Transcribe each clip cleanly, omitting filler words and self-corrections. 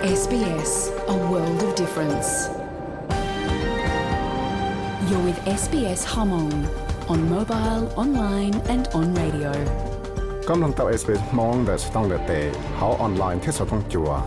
SBS, a world of difference. You're with SBS Hmong on mobile, online and on radio. กำลังตับ SBS มองแต่ต้องเลเตะเขาออนไลน์ที่สต้องจัว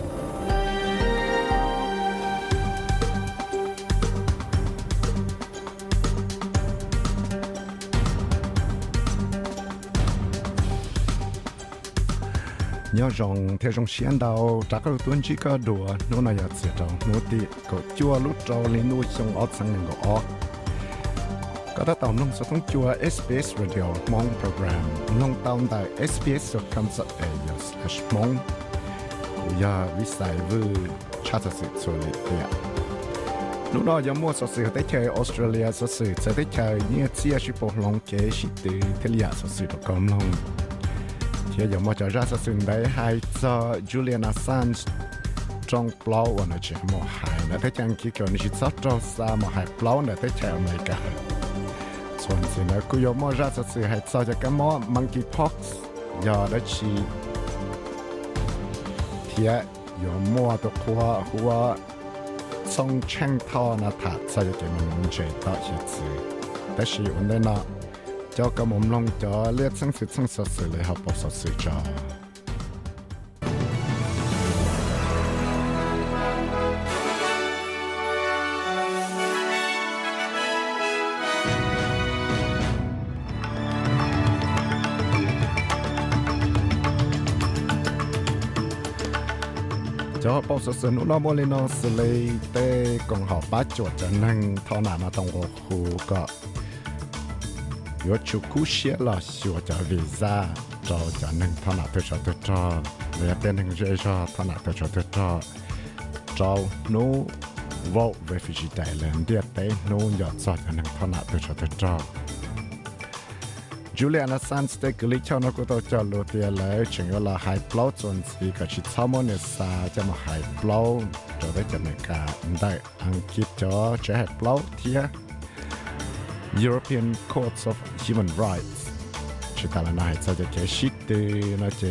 nhớ rằng theo trong xuyên đầu chắc là tuần chỉ có đùa nó này là sẽ trong nó đi có chua lúc trâu lên nuôi trong ớt sang nên có có đã tàu nông sẽ thông chua SBS Radio mong program nông tàu tại sbs.com.au/mong của nhà viết sai vừa chat sự xử lý địa lúc đó giờ mua sự tới chơi Australia sự sẽ tới chơi những chia sẻ bộ lòng kế sĩ từ thế liệu sự được công lòng thì giờ mà cho ra sự đấy hay cho Julian Assange trong blog và nó chỉ một hai là thấy chẳng chỉ cần chỉ sót cho sa một hai blog là thấy chạy Americaส่วนสิ่งนั้นกูยอมรับสื่อให้ซอยจากกันมอ monkeypox ยอได้ชีเทียยอมมัวตัวหัวส่งเชิงท่อนะถัดซอยจากมันเจต่อเชื่อสื่อแต่ชีวันนี้นะเจ้ากระหม่อมลงจอเลือดสังสิทธิ์สังสื่อเลยเขาบอกสื่อจอcho họ bảo sự nó mua lên nó xử lý để còn họ bắt chuột cho nên thọ nào mà tổng của khu có yếu chủ cú xía là xua cho visa cho nên thọ nào tôi cho để bên hình dễ cho thọ nào tôi cho nó vô về Fiji Thailand để để nó dọn cho nên thọ nào tôi cho Julian Assange tới cái lý cho nó cũng cho lô tiền lại chừng là hai blow chuẩn thì cả chỉ sau mỗi ngày sa cho một hai blow rồi đấy cho nên cả đại anh kịp cho hai blow thì European Court of Human Rights chỉ ta là này cho cái shit từ nó chỉ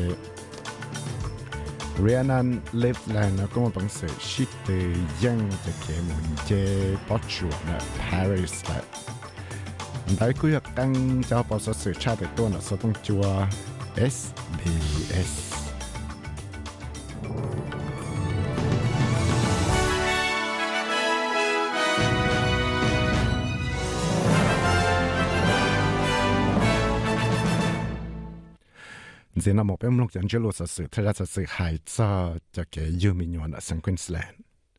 Rhiannon Livland nó có một bằng sự shit từ dân cái muốn chơi bắt chuột là Paris là đại quy hoạch tăng cho bảo số sự tra để tôi là số thông chùa SBS. Giờ nó một bên lúc dẫn chơi lúa sự thay ra sự hại cho cái du minh nhuận ở sang Queensland.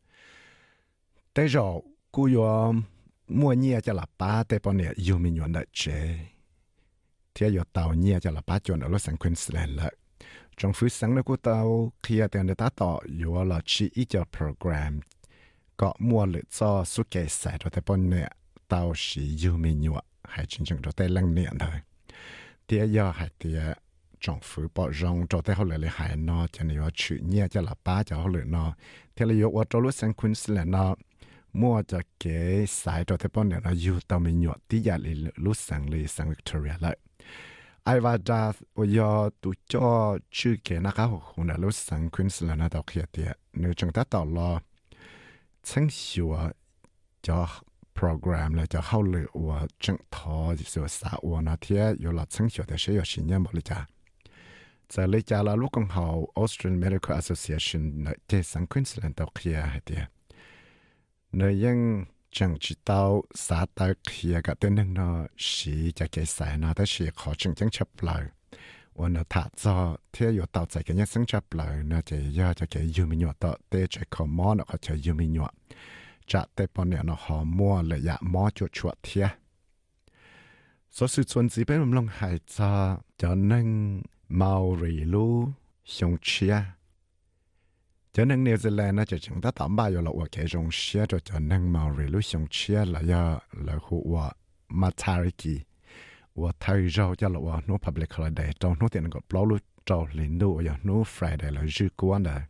Tới rồi cú yo mua nhia cho là ba tế bọn này yêu mình nhuận đợi chế thì yêu tàu nhia cho là ba chuẩn ở lúc sang Queensland lại trong phía sáng đó của tàu khi tiền để ta tỏ yêu là chỉ ít cho program có mua lựa cho số kế sai cho tế bọn này tàu chỉ yêu mình nhuận hay chính chứng cho tế lăng niệm thôi thì yêu hay thì trong phía bỏ rong cho tế họ lại hay nó cho nên yêu chữ nhia cho là ba cho họ lựa nó thì là yêu ở trong lúc sang Queensland nó mua cho cái site cho thế bọn này nó yêu tao mình nhọt tí giả lì lúc sang Victoria lại ai vào ra bây giờ tụi cho chữ cái nó khá hồn là lúc sang Queensland nó đọc hiện tiệt nếu chúng ta tạo lo chính hiệu cho program là cho hậu lựa và chính thọ sự xã hội nó thiệt yêu là chính hiệu để sử dụng sinh nhật một lịch trả giờ lịch trả là lúc công hậu Australian Medical Association ở trên sang Queensland đọc hiện tiệt nơi dân chẳng chỉ tao xã tại kia cả tên nó chỉ cho cái sai nó tới chỉ khó chứng chấp lại và nó thả cho theo yêu tao tại cái nhân sinh chấp lại nó chỉ do cho cái yêu mình nhọ tao để cho khó mò nó có cho yêu mình nhọ chả tới bọn này nó họ mua lại dạ mò chuột thiệt số sự chuẩn chỉ bên lòng hải cho nên màu rì lu xong chia cho nên New Zealand nó chỉ chúng ta tạm bao giờ là ở cái trong xe cho nên Maori lúc xong xe là do là khu ở Matariki và thay cho là ở no public holiday trong no tiền có bao lúc trong liên đô ở no Friday là dư quan đấy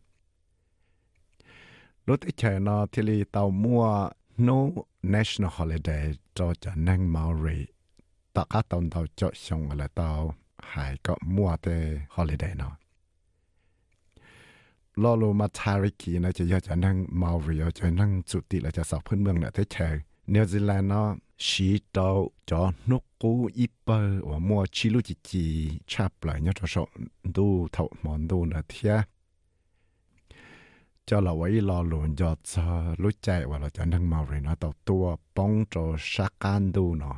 lúc ấy chơi nó thì li tàu mua no national holiday cho nên Maori tất cả tàu cho xong là tàu hay có mua cái holiday nó lo lo mà Tariki nó chỉ cho năng Maori cho năng chủ tịch là cho sọcพื้นเมืองlà thế chơi New Zealand nó chỉ đầu cho nước cũ ít bơ và mua chi lu chỉ chắp lại nhớ cho số đủ thầu món đủ là thế cho là vậy lo luôn cho lúc chạy và là cho năng Maori nó tàu tua bông cho sát can đủ nó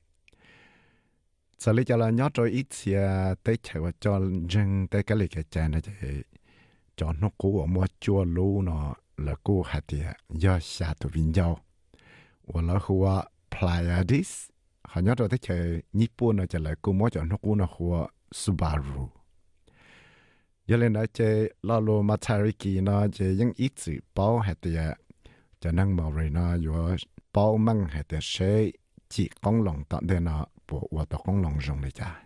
sau đó là nhớ cho ít xe tới chạy và cho dân tới cái lịch cái chạy này cho nó cũ ở mua chua lú nó là cũ hạt địa do xa tụ vinh dâu và là hùa Pleiades họ nhớ rồi tới chơi Nhật Bản nó chỉ là cũ mua cho nó cũ nó hùa Subaru giờ lên đó chơi Lalo Matariki nó chơi những ít sự bao hạt địa cho năng màu rồi nó vừa bao măng hạt địa sẽ chỉ con lòng tận đây nó bộ và tao con lòng rồng này cha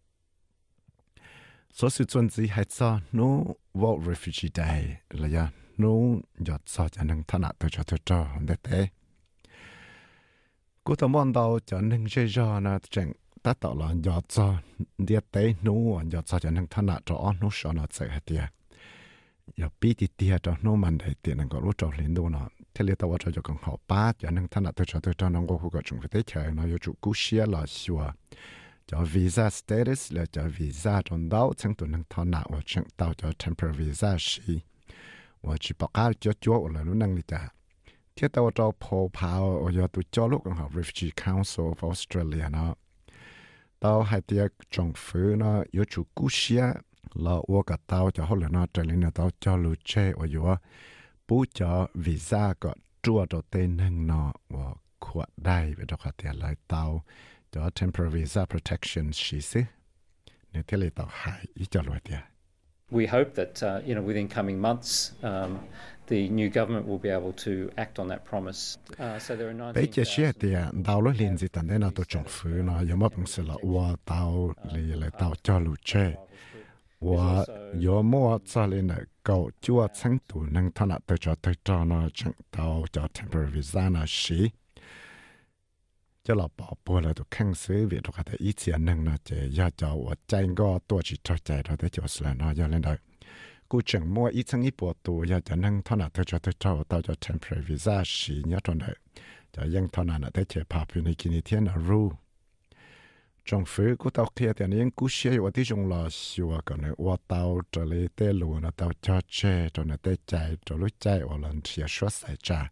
số sự chuẩn gì hay sao nó World Refugee Day là ya nó giờ sao cho nên thằng nào tôi cho để thế cú tao mong đâu cho nên chơi cho nó chẳng ta tạo là giờ sao để thế nó giờ sao cho nên thằng nào cho nó sợ nó sẽ hết tiệt giờ bị tiệt cho nó mình để tiệt nó có lúc cho lên đâu nó thế là tao cho con học ba cho nên thằng nào tôi cho nó có cái chung cái chơi nó có chủ cú xia là xua cho visa status là cho visa trong đó chẳng tụi năng thọ nào và chẳng tao cho temporary visa xí và chỉ bảo cái cho là nó năng đi trả thiết tao cho Paul Powell và tụi cho lúc còn học Refugee Council of Australia nó tao hay tiệc trong phủ nó có chủ cú xia là của cả tao cho họ là nó trở lên là tao cho lưu chế và có bố cho visa có chua cho tên năng nó và quạt đây về đó có thể lại tao cho temporary visa protection xí xí nên thế là tao hại ý cho loại tiền. We hope that within coming months the new government will be able to act on that promise. So there are 19,000. Bây giờ xe tiền đào lối liền gì tận đây nào tôi trồng phứ nó giống như bằng sự là qua tao lại tao cho lũ chơi và có mua cho lên là cậu chúa sáng tụ năng thằng nào tôi cho nó chẳng tao cho temporary visa nó xí cho là bỏ bùa là tụi khăn xứ việc tụi cái ý chí năng là chỉ do cho và chạy go tôi chỉ cho chạy rồi để cho là nó do lên đó cú chẳng mua ít sang ít bộ tụi do cho năng thằng nào tôi cho tao cho temporary visa xí nhớ trong đấy cho những thằng nào để chế Papua New Guinea thiên là ru trong phía của tao kia thì những cú xe và tí trong là xua còn này và tao trở lại tê lùa nó tao cho che cho nó tê chạy cho lúc chạy và lần xia suốt xảy ra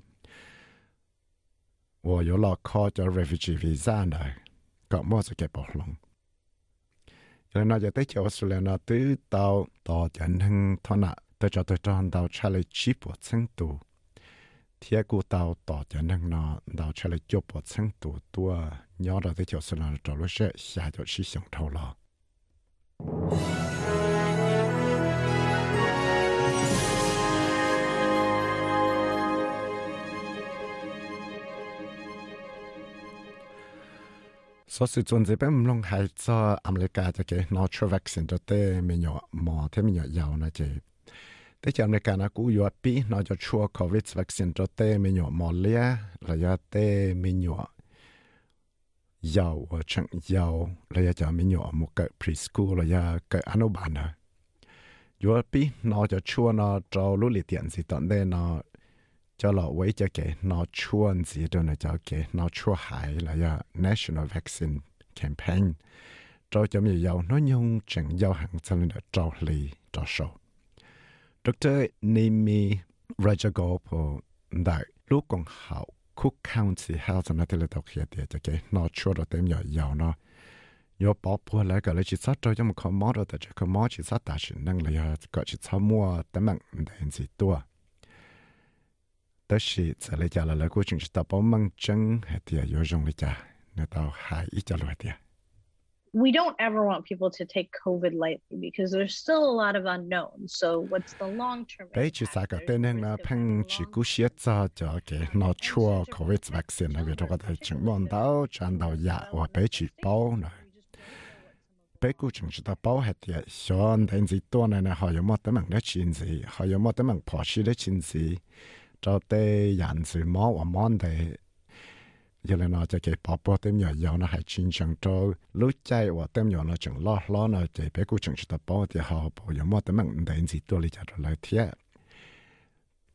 và có là khó cho refugee visa này có mua sẽ kẹp bỏ lòng cho nên nóจะtới cho Australia nó từ tao cho nên thằng nào tôi cho tao trả lời chip của sinh tụ thìกูtao cho nên nó tao trả lời chụp của sinh tụ tua nhớ ra tới cho Australia cho lúc sẽ xả cho sử dụng thâu lo số sự chuẩn bị bên long hay cho America cho cái natural vaccine cho té mình nhỏ mò thế mình nhỏ giàu nó chỉ thế cho America nó cũng có bị nó cho chua COVID vaccine cho té mình nhỏ mò lia là do té mình nhỏ giàu và chẳng giàu là cho mình nhỏ một cái preschool là do cái anh bạn à có bị nó cho chua nó cho lúc lì tiền gì tận đây nó cho là vậy cho cái nó chua gì đó là cho cái nó chua hại là do National Vaccine Campaign cho mình giàu nó nhung chẳng giàu hàng cho nên là cho lì cho sâu Dr. Nimi Rajagopal đại lúc còn học Cook County Health and Medical Care cho cái nó chua đó tem giàu nó yo bỏ bùa lại cái là chỉ sát cho một con mỏ đó tại cái con mỏ chỉ sát đại sự năng là có chỉ sát mua tấm bằng để gì tua đó là sẽ lấy trả lời của chúng ta bảo mang chân hay thì có dùng lấy trả người ta hại ít trả lời thì we don't ever want people to take COVID lightly because there's still a lot of unknowns. So what's the long term? Bây giờ sao cái tên là phăng chỉ cú siết cho cái nó chua COVID vaccine là vì nó có thể chứng minh đâu chẳng đâu giả và bây chỉ bao này bây giờ chúng ta bảo hết thì xong đến gìตัวnày là họ có một tấm bằng để chuyện gì họ có một tấm bằng phổ sĩ để chuyện gì cho tới nhận sự món và món để giờ này nó cái bảo bảo tem nhỏ nhỏ nó hay chính chẳng cho lúc chạy và tem nhỏ nó chẳng lo nó chỉ bé cô chẳng chỉ tập bảo thì họ bảo có một tấm bằng để gì tôi lấy cho lại thiệt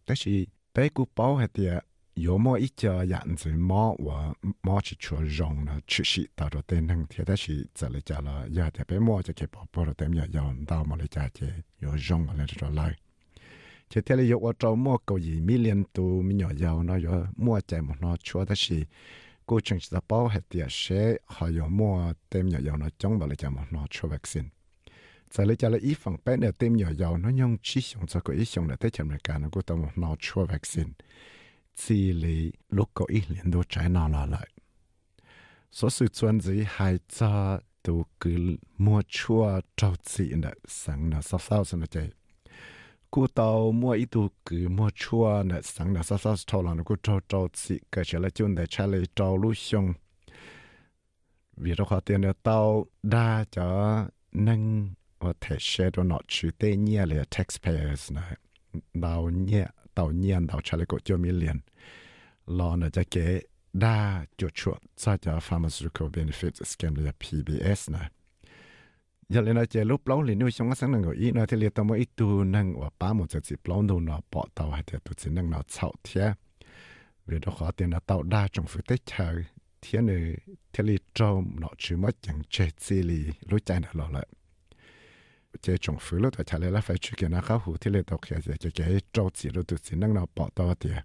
但是被古包还的有么一家样子么我去做用了，去是到了电能贴，但是这里家了也得被么就给宝宝了，对面要到么里家就有用了这来。这天里有我找么个一million都没有那有么在么那说的是。过程是包係啲些，還有麼點有那種物嚟就麼拿出 vaccine。在你就嚟一方邊嘅點有那用只用這個一用嚟對前面講，我都麼拿出 vaccine。至你6個1年都在拿落嚟，所以專子係在都佢麼出招子嘅生嘅10,000嘅啫。กูเตามัวอีตูคือมัวชัวเนี่ยสังเนี่ยซ้ำๆทอลังกูเจ้าสิเกิดเฉลยจุนแต่ใช้เลยเจ้าลุชงวิธีการเตียนเนี่ยเตาได้จะนั่งว่าเทเชตัวหนอชื่อเตเนี่ยเลย taxpayers นะเตาเนี่ยเตาใช้เลยกูจะมีเลียนรอเนี่ยจะเก๋ได้จุดชัวจะ pharmaceutical benefits scheme เลย PBS นะgiờ lên nói chơi lúc lâu liền nuôi sống sáng năng của ý nói thì liệt tao mới ít tu năng và ba một giờ dịp lâu đâu nó bỏ tàu hay thì tu chỉ năng nó chậu thế vì đó khó tiền là tàu đa trong phía tết chờ thế này thì liệt trâu nó chỉ mất chẳng chơi gì li lối chạy nó lọ lại chơi trong phía lúc tại trả lại là phải chịu cái nó khá hủ thì liệt tàu kia thì cái trâu chỉ lúc tu chỉ năng nó bỏ tàu thì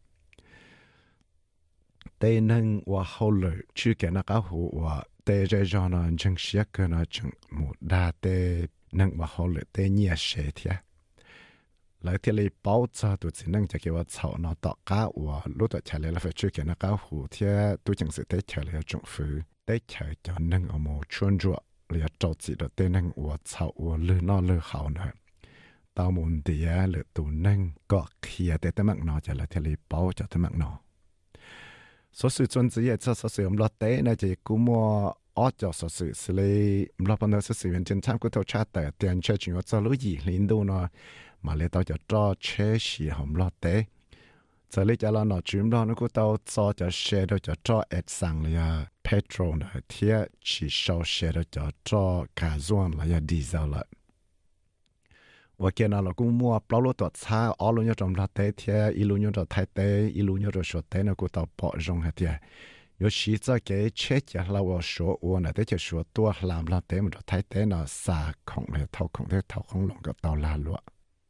tây năng và hậu lợi chịu cái nó khá hủ và tê rơi cho nó chẳng xia cơ nó chẳng một đa tê nâng và họ lợi tê nhẹ xe thế lại thì lấy bảo cho tụi chị nâng cho cái vật chậu nó tọt cá và lúc đó chạy lại là phải chơi cái nó cá hủ thế tụi chẳng sự tê chạy lại trong phứ tê chạy cho nâng ở một chuồn ruột lại trâu chị đó tê nâng và chậu và lư nó lư hậu nữa tao muốn đi lựa tụi nâng có kia tê tê mặn nó chạy lại thì lấy bảo cho tê mặn nó số sự chuyên chỉ cho số sự lót tế này chỉ cú mua ở cho số sự xử lý lót bao nhiêu số sự viên trên tham của thầu cha tệ tiền chơi chuyện cho lối gì liên đô nó mà lấy tao cho chế sĩ hồng lót tế giờ lấy cho nó chuyển đó nó cũng tao cho xe đó cho ép sang là petrol này thì chỉ sau xe đó cho cả zuan là diesel lại và kia nào là cũng mua bao lô tuột xa ở luôn như trong là tế thì ít luôn như trong thái tế ít luôn như trong số tế nó cũng tao bỏ rong hết thì有时在给切家老我说我呢，得就说多làm了tế mà thái tế nó xa空了掏空的掏空弄个到拉落。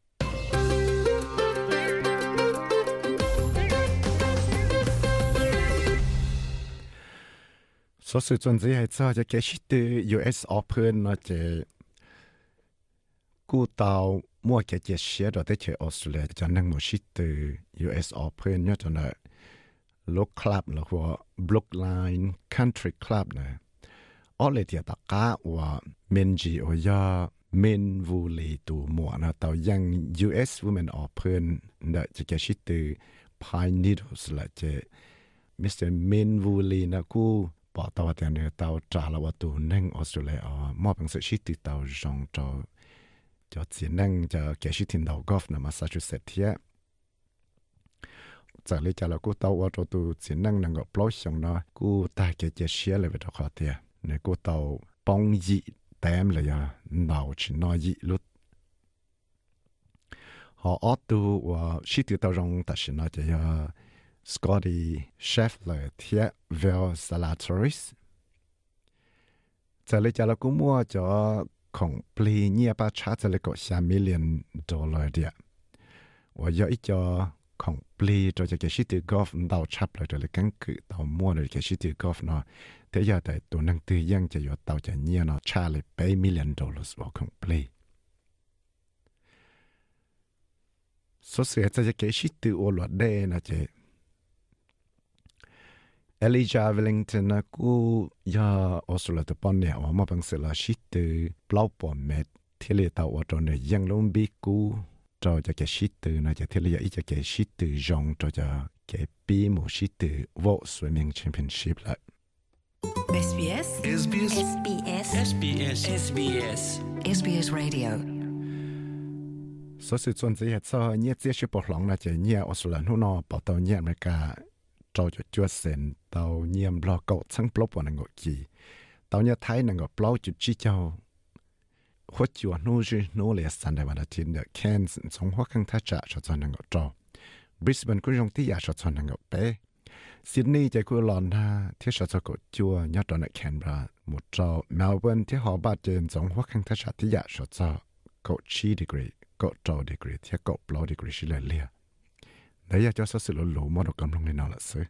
所以准只係做就嘅是對 US Open 那隻。กูเตามั่วแก่เจเชียเราได้เจอออสเตรเลียจะนั่งมือชิดตัว US Open เนี่ยจนเนี่ยลูกคลับหรือว่า Brookline Country Club เนี่ยอ๋อเลยที่ตะก้าว่าเมนจีโอยาเมนวูลีตัวหมวนะแต่ยัง US Women Open เนี่ยจะแก่ชิดตัว Pine Needles ละเจ Mr. เมนวูลีนะกูบอกตัวแต่เนี่ยตัวจ่าละว่าตัวนั่งออสเตรเลียมอบเป็นสิ่งชิดตัวตัวจงตัวcho chỉ năng cho kẻ sĩ thiên đầu golf nằm Massachusetts thế, giờ lấy cho là cô tàu ở chỗ tu chỉ năng năng gặp lối xong nó cô ta kẻ chế xe lại về đó khó thế, này cô tàu bông dị tem là ya nào chỉ nói dị lúc họ ở tu và sĩ tử tàu rong ta chỉ nói cho ya Scotty Scheffler thế Vel Zalatoris, giờ lấy cho là cô mua choของปลีเนี่ยป้าชาจะเลยก็3 million dollar เดียว่าย่อยจอของปลีตัวจะเกี่ยวกับกอล์ฟดาวชับเลยตัวเลยกันคือดาวมั่วเลยเกี่ยวกับกอล์ฟเนาะแต่ยาแต่ตัวนังตือยังจะอยู่ดาวจะเนี่ยเนาะชาเลยไป$1 millionว่าของปลีสุดเสียจะเกี่ยวกับตัวอวดได้นะเจElijah Wellington นะกูยาออสเตรเลียตัวปนเนี่ยว่ามาเป็นเสลาชิตเปล่าปอมเม็ดที่เรียกตัวว่าตอนนี้ยังลงบีกูเราจะเกี่ยชิตนะจะที่เรียกอีจะเกี่ยชิตจงเราจะเกี่ยปีหมู่ชิตวอลสวิมมิ่งแชมเปี้ยนชิพละ SBS SBS SBS SBS SBS SBS Radio 所以ส่วนที่เหตุเนี่ยเจ้าชิปหลงนะจะเนี่ยออสเตรเลียหุ่นนอปอตัวเนี่ยอเมริกาเราจะจวดเส้นเตาเยี่ยมรอเกาทั้งปลบวันงกจีเตาเนี่ยไทยนั่งก็เปล่าจุดจีเจ้าหัวจวดนู้จีนู้เลยสันได้วันอาทิตย์เนี่ยแค่สองหัวข้างท่าจ่าชดนั่งก็จอ Brisbane cũng dùng tí giả sọt chọn hàng ngọc bé Sydney chạy của lòn ha thiết sọt cho cột chua nhớ đó là Canberra một trò Melbourne thiết họ ba trên giống hoặc hàng thiết sọt tí giả sọt cho cột 9 degree cột 12 degree thiết cột 10 degree xí lệ lia đấy là cho số sự lỗ mà được cầm lòng lên nào là xứ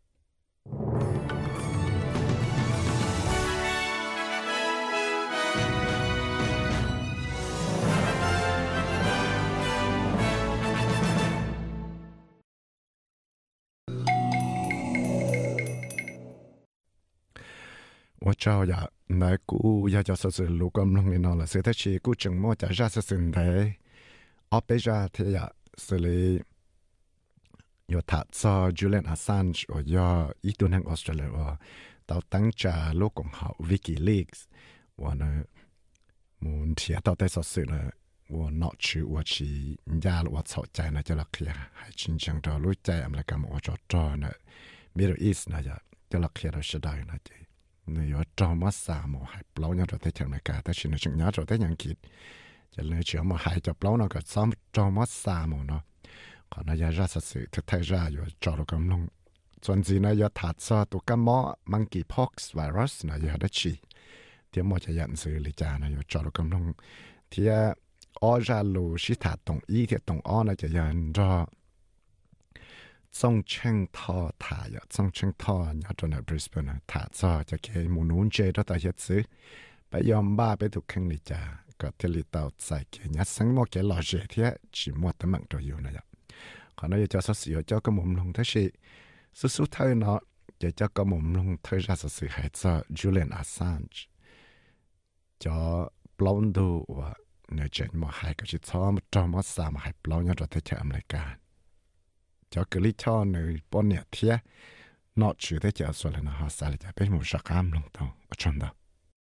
我知呀，那古也就说是路咁弄的那了，是得去古正么在热是现代，我比较睇呀，是哩有他做 Julian Assange， 我要一段喺 Australia 我到等着路共好 WikiLeaks， 我呢，门贴到底说是呢，我拿去我去家我吵架呢，就落去还真正到路在我们咁我做做呢 Middle East 呢就就落去到时代呢就。nếu cho mất xa mà hay lâu nhau rồi tới chẳng này cả tới chuyện chừng nhớ rồi tới nhận kịp cho nên chuyện mà hay cho lâu nó có xong cho mất xa mà nó còn nó ra sự thực thay ra rồi cho nó cầm luôn chuyện gì nó giờ thật sao tụi cái mỏ monkeypox virus nó giờ đó chỉ thì mà cho nhận sự lý trả nó giờ cho nó cầm luôn thì ở ra lù sĩ thật đồng ý thì đồng ở nó cho nhận ra trong chân thọ thả ya trong chân thọ nhà trong ở Brisbane thả cho cái mùa nôn chơi đó tại hiện sự bây giờ ba bây thuộc khang lý cha có thể lý tàu sai cái nhà sáng một cái lò dễ thế chỉ một tấm mạng rồi này còn nó cho số sửa cho cái mồm lông thế gì số thôi nó để cho cái mồm lông thôi ra sự hay cho Julian Assange cho blonde và nơi trên mà hay cái gì cho trong mà sao mà hay blonde rồi thế chơi American cho cái lý cho người bọn nhật thế nó chỉ để cho số lần họ sai là bên một sắc cam luôn đâu ở trong đó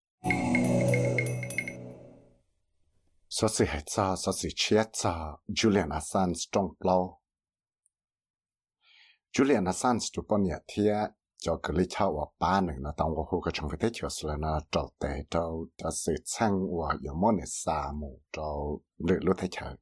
số sự hệ cho số sự chết cho Julian Assange trong lâu Julian Assange tụi bọn nhật thế cho cái lý cho ở ba nữa nó tao có cái trong cái thế cho số lần nó trâu tệ trâu cho sự sang và những món này xa mù trâu lựa lựa thế chơi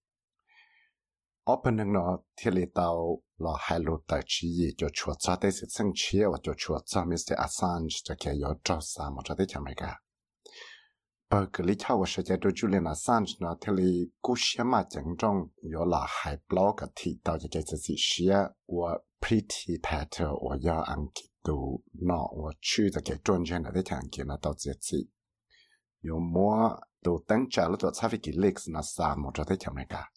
Open nó thì lý tàu là hai lô tài trí cho chúa cho tới sự sinh chia và cho chúa cho Mr. Assange cho cái yếu trao xa mà cho tới chẳng mấy cả. Bởi cái lý thao và sẽ chạy đôi Julian Assange nó thì lý cú xế mà chẳng trong yếu là hai blog thì tàu cho cái sự xế và pretty pattern và yếu ăn kỹ tù nó và chư cho cái trôn trên là tới chẳng kỹ nó tàu dễ gì. Yếu mua tù tăng trả lúc tụi xa vì WikiLeaks nó xa mà cho tới chẳng mấy cả.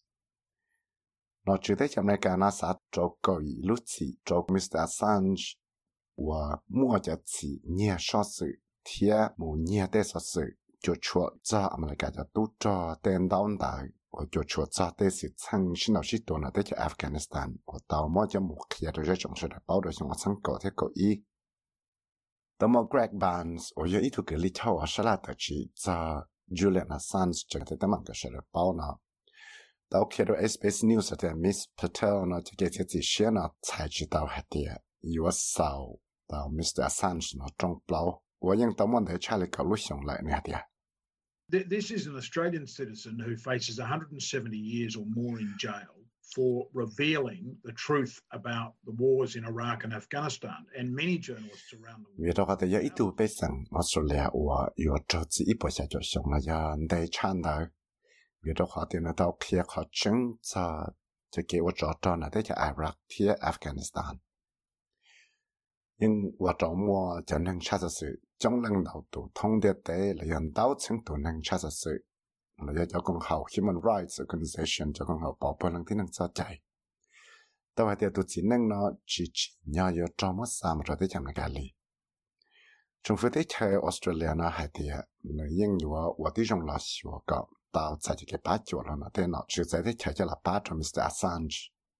Nó chỉ thấy trong này cả nó sẽ cho coi lúc chỉ cho Mr. Assange và mua cho chỉ nhẹ số sự thiệt một nhẹ để số sự cho chuột cho America cho tu cho tên đào đại và cho chuột cho để sự sang sinh nào sinh tồn ở để cho Afghanistan và tàu mua cho một khi rồi trong sự đại bảo rồi trong sang cổ thế cổ ý. Tàu mua Greg Barnes và giờ ít thuộc cái lý thao ở Sa La tự chỉ cho Julian Assange cho cái tấm bằng cái sự đại bảo nó. Tao khi đó SBS News thì Miss Patel nó chỉ cái gì xí nó才知道係啲有少到 Mr. Assange nó trong bao và những tao muốn để trả lời câu hỏi lại nè啲. This is an Australian citizen who faces 170 years or more in jail for revealing the truth about the wars in Iraq and Afghanistan, and many journalists around the world. Vì đó có thể ít tu bây giờ Australia và有着自己不下就想了要得chan到vì đó họ tiền tao kia họ chứng cho cái vật trò này để cho Iraq thì Afghanistan nhưng vật trò mua cho nên chắc sự trong lần đầu tụ thông điệp đấy là hiện đào chứng tụ nên chắc sự là cho công hậu Human Rights Organization cho công hậu bảo vệ lần thứ năng cho chạy tao hay tụ chỉ nên nó chỉ nhờ vô trong mất sao mà rồi để chẳng cái gì trong phía thế chơi Australia nó hay thì là những nhiều và tí trong là xíu cả tao tại cái bát chỗ là nó tên nó chỉ tại thế cho là bát cho Mr. Assange.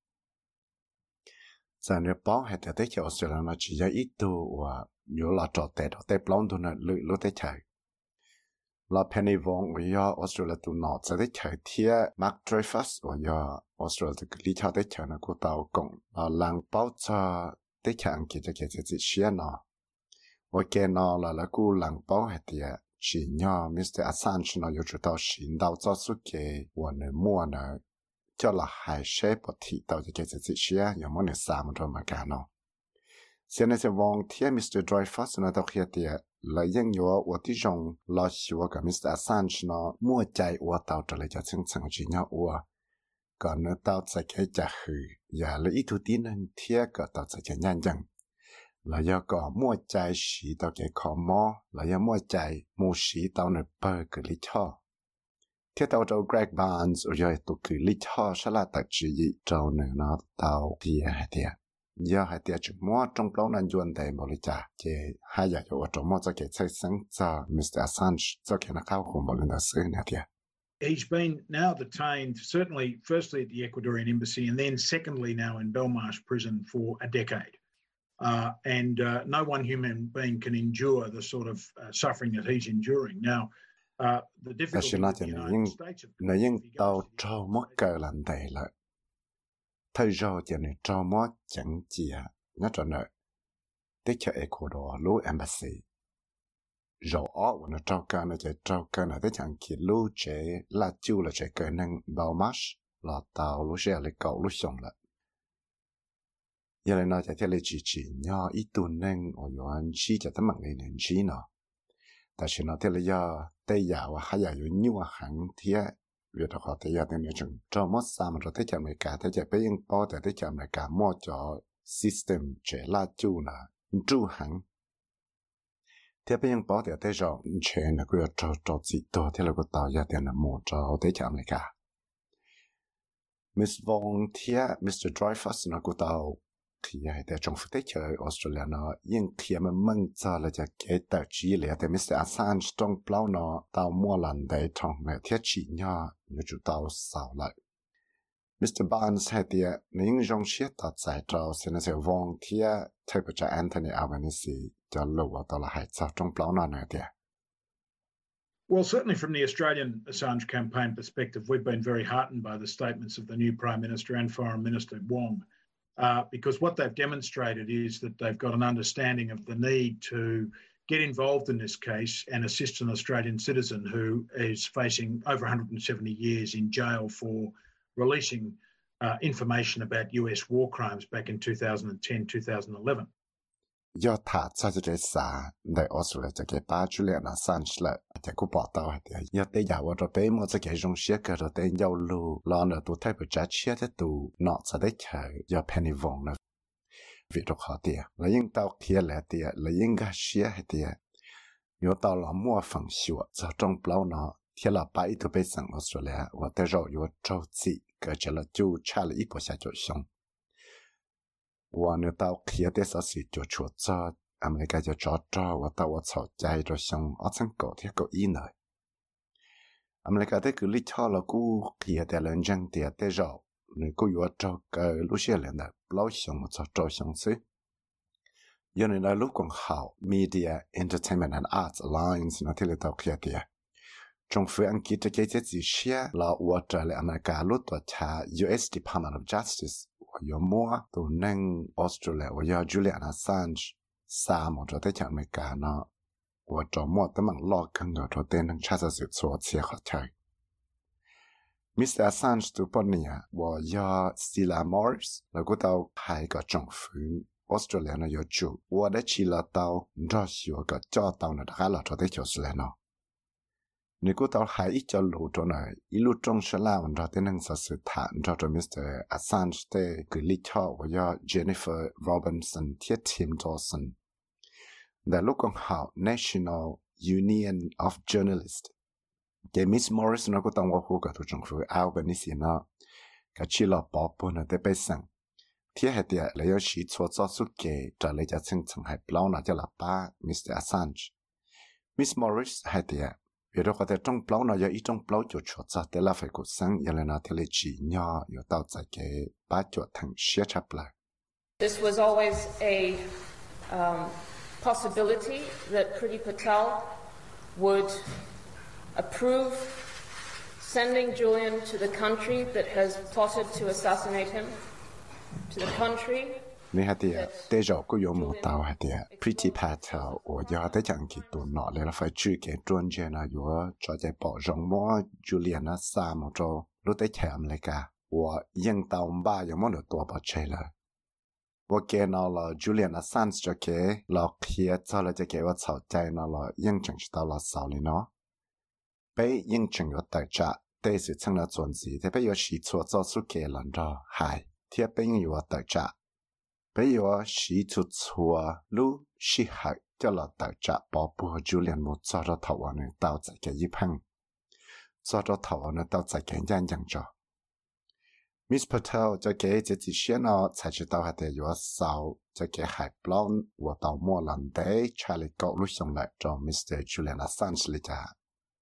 Giờ nếu bảo hay thế cho Australia nó chỉ ít tu và nhiều là trò tệ đó tệ blond tu nó lựa thế chơi. Là Penny Wong với Australia tu nó tại thế chơi thia Mark Dreyfus và Australia tu lý cho thế chơi nó cũng tao cũng là lang bảo cho thế chơi anh kia cho cái gì xia nó. Và cái nó là cũng lang bảo hay thế chỉ nhờ Mr. Assange nó yêu cầu xin đào cho số kế và nơi mua nó cho là hai xe bột thị tàu cho cái gì xia nhiều món này xa một rồi mà cả nó现在在往天 Mr. Dreyfus 那到黑的来应有我的种老喜我跟 Mr. Assange 呢莫在我到这里就层层去鸟我còn nó tao sẽ cái trả hư và lấy ít tin hơn thiệt cả tao sẽ cái nhanh chóng là do có mua trái xí tao cái khó mò là do mua trái mua xí tao nó bơ cái lý cho thiết tao cho Greg Barnes rồi tụi cái lý cho sẽ là tại chỉ trâu nữa nó tao kia hay thiệt giờ hay thiệt chúng mua trong lâu nên chuẩn đề một lý trả chỉ hai giờ cho trong mua cho cái xây sáng cho Mr. Assange cho cái nó khao khổ một lần nữa xưa nè thiệt. He's been now detained, certainly, firstly at the Ecuadorian embassy, and then secondly now in Belmarsh prison for a decade. No one human being can endure the sort of suffering that he's enduring. Now, the difficulty with the United States, of course, if he goes to the United States, thời giờ cho nên cho mót chẳng chỉ nhớ cho nợ tích cho Ecuador lưu embassy rồi ở nó trao cơ nó chạy trao cơ nó tới chẳng khi lưu chế là chiu là chạy cơ năng bao mát là tàu lưu xe lại cậu lưu xong lại giờ này nó chạy theo lấy chỉ nhỏ ít tuần năng ở yoan chi cho tấm bằng này nên chi nó tại vì nó theo lấy giờ tây giàu hay là nhiều hàng thiệt việc đó họ thấy rằng nếu chúng cho mất sao mà rồi thấy chậm này cả thấy chậm bây giờ bao giờ thấy chậm này cả mua cho system chế là chú là chú hàng thế bây giờ bao giờ thấy rồi chế là cứ cho gì đó thế là có tạo ra tiền là mua cho thấy chậm này cả Miss Wong thia Mr. Dreyfus nó cũng tạo khi hay để trong phút chơi Australia nó nhưng khi mà mong cho là cho cái tờ chỉ là để Mr. Assange trong bao nó tao mua lần để trong về thiết chỉ nhỏ như chúng tao sao lại Mr. Barnes hay để những dòng chiết tạo giải trao xin là sẽ vong thia thay cho Anthony Albanese cho lâu tao là hay sao trong bao nó nữa thế. Well, certainly from the Australian Assange campaign perspective, we've been very heartened by the statements of the new Prime Minister and Foreign Minister Wong. Because what they've demonstrated is that they've got an understanding of the need to get involved in this case and assist an Australian citizen who is facing over 170 years in jail for releasing information about US war crimes back in 2010-2011. Do thả cho cái xã để Australia cho cái ba chủ liền là sản xuất cái cú bỏ tàu hay thế do tới giờ vào tới một cái dòng xe cái rồi tới giao lưu lo nữa tụi thay bởi trả chia tới tụi nọ sẽ đấy chơi do penny vòng nữa việc đó khó tiền là những tàu kia là tiền là những cái xe hay tiền do tàu là mua phần sửa cho trong bao nó thì là bảy tụi bây giờ Australia và tới rồi do trâu gì cái chỉ là chú trả lại ít bộ xe cho xong và nếu tao kia để sao sự cho chuột cho America cho và tao ở sau trái rồi xong ở trong cổ thì có ý này America để cứ lý cho là cú kia để lên trang để rồi nếu cú ở cho cái lúc xưa lên đó lâu xong một cho xong xí giờ này là lúc còn hảo Media Entertainment and Arts Alliance nó thì là tao kia thì trong phía Anh kia cái gì xia là ở trở lại America lúc đó cha US Department of Justice有么都能 Australia 我要 Julian Assange 啥么着在讲没干呢我周末都忙老坑个着在能查着是做切好菜 Mr. Assange 都不呢我要 Stella Morris 那个到还个政府 Australia 呢有住我的去了到你知道是我个教导呢还了着在就是来呢nếu cô tao hay ít cho lũ chỗ này, ít lũ trong sẽ làm ra tên năng sự thản cho Mr. Assange để gửi lý cho và do Jennifer Robinson thiết Tim Dawson. Đã lúc còn học National Union of Journalists. Cái Miss Morris nó có tao vào khu cả thủ trong phủ Albanese nó, cả chỉ là bỏ bồn ở đây bây sang. Thiết hệ địa là do chỉ cho suốt kể trả lời cho chân chân hay bao nó cho là ba Mr. Assange. Miss Morris hệ địa vì đó có thể trong bao nó ít trong bao cho chuột ra để là phải cố gắng giờ là nó thì chỉ nhỏ有到在给把chuột thành xe chập lại. This was always a possibility that Priti Patel would approve sending Julian to the country that has plotted to assassinate him, to the country. Nên hạt địa, tế rõ có yếu một tàu hạt địa, Priti Patel, ở giờ tới chẳng kỳ tụ nọ là phải truy cái chuyên gia nào yếu cho chạy bỏ rộng mô Julian Assange một trò lúc tới chạm lại cả. 我应到吧有么的多不车了。我给那了 Julian Assange 就给老铁做了就给我吵架那了应证是到了手里呢。被应证有代价，但是成了专制，特别有时错做出给人着害，特别有代价。被有时错路是害叫了代价，保护 Julian 冇做咗頭灣嘅到在嘅一旁，做咗頭灣嘅到在嘅人樣着。Miss Patel 就給自己先呢，才知道係得有少就給海浪我到莫蘭地查理高路上來做 Mr. Julian Assange 嚟咋。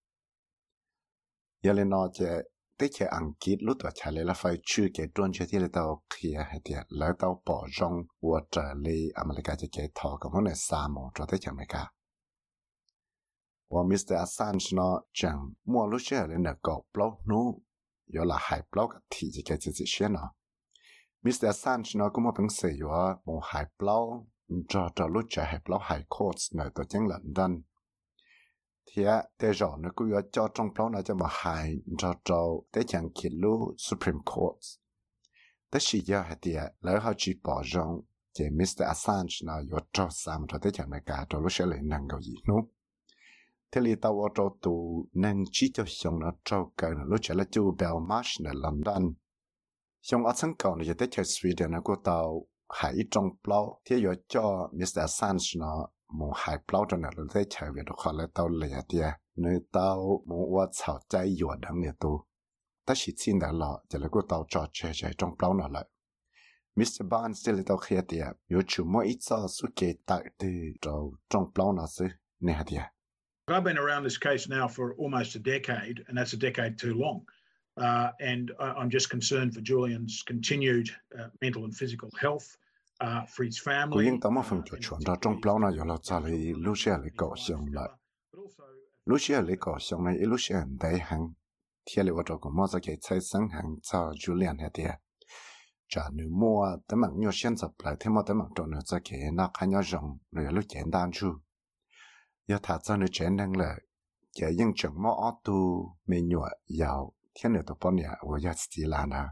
有嚟呢就啲嘅อังกฤษ路ตัว查理啦費處嘅專車啲嚟到佢係啲嚟到保障我這裡อเมริกาจะ給頭咁樣嘅沙漠做啲嘅咩㗎？我 Mr. Assange 呢將莫路上嚟呢個 blog 呢。有了海 blog 提起嘅自己先咯 ，Mr. Assange 呢，咁我平時有冇海 blog， 做錄咗海 blog 海 course 呢，都經倫敦，睇啲人呢，佢有做中 blog 呢，就冇海做啲講揭露 Supreme Court， 但是有係啲，然後去保障，即 Mr. Assange 呢，有做三做啲講咩㗎，做錄咗嚟能夠贏咯。thế thì tao ở tù nên chỉ cho xong nó trâu cái nó lúc là chú Belmarsh ở London xong ở sân cầu này tới chơi Sweden nó của tao hải trong plau thế giờ cho Mr. Assange nó một hải plau cho nó tới chơi về được khỏi tao lẻ tiệt nơi tao một quả草trái dừa đắng này tù ta chỉ xin đã lọ chỉ là của tao cho chơi trong plau nó lại Mr. Barnes thì tao khía tiệt giờ chú mỗi ít sao suốt kể tại thì trong plau nó sẽ nè tiệt. I've been around this case now for almost a decade, and that's a decade too long. And I'm just concerned for Julian's continued mental and physical health, for his family. 我應當我份就傳到中標呢，有了在你路線嚟搞上來，路線嚟搞上來，一路線大行，天嚟我做個麼子嘅財生行做 Julian 嗰啲，就你摸得問要選擇來，聽冇得問到你這嘅那看要用，你路簡單處。要他真的真能了，也因怎么熬都没有要天热都半年，我要自己来呢。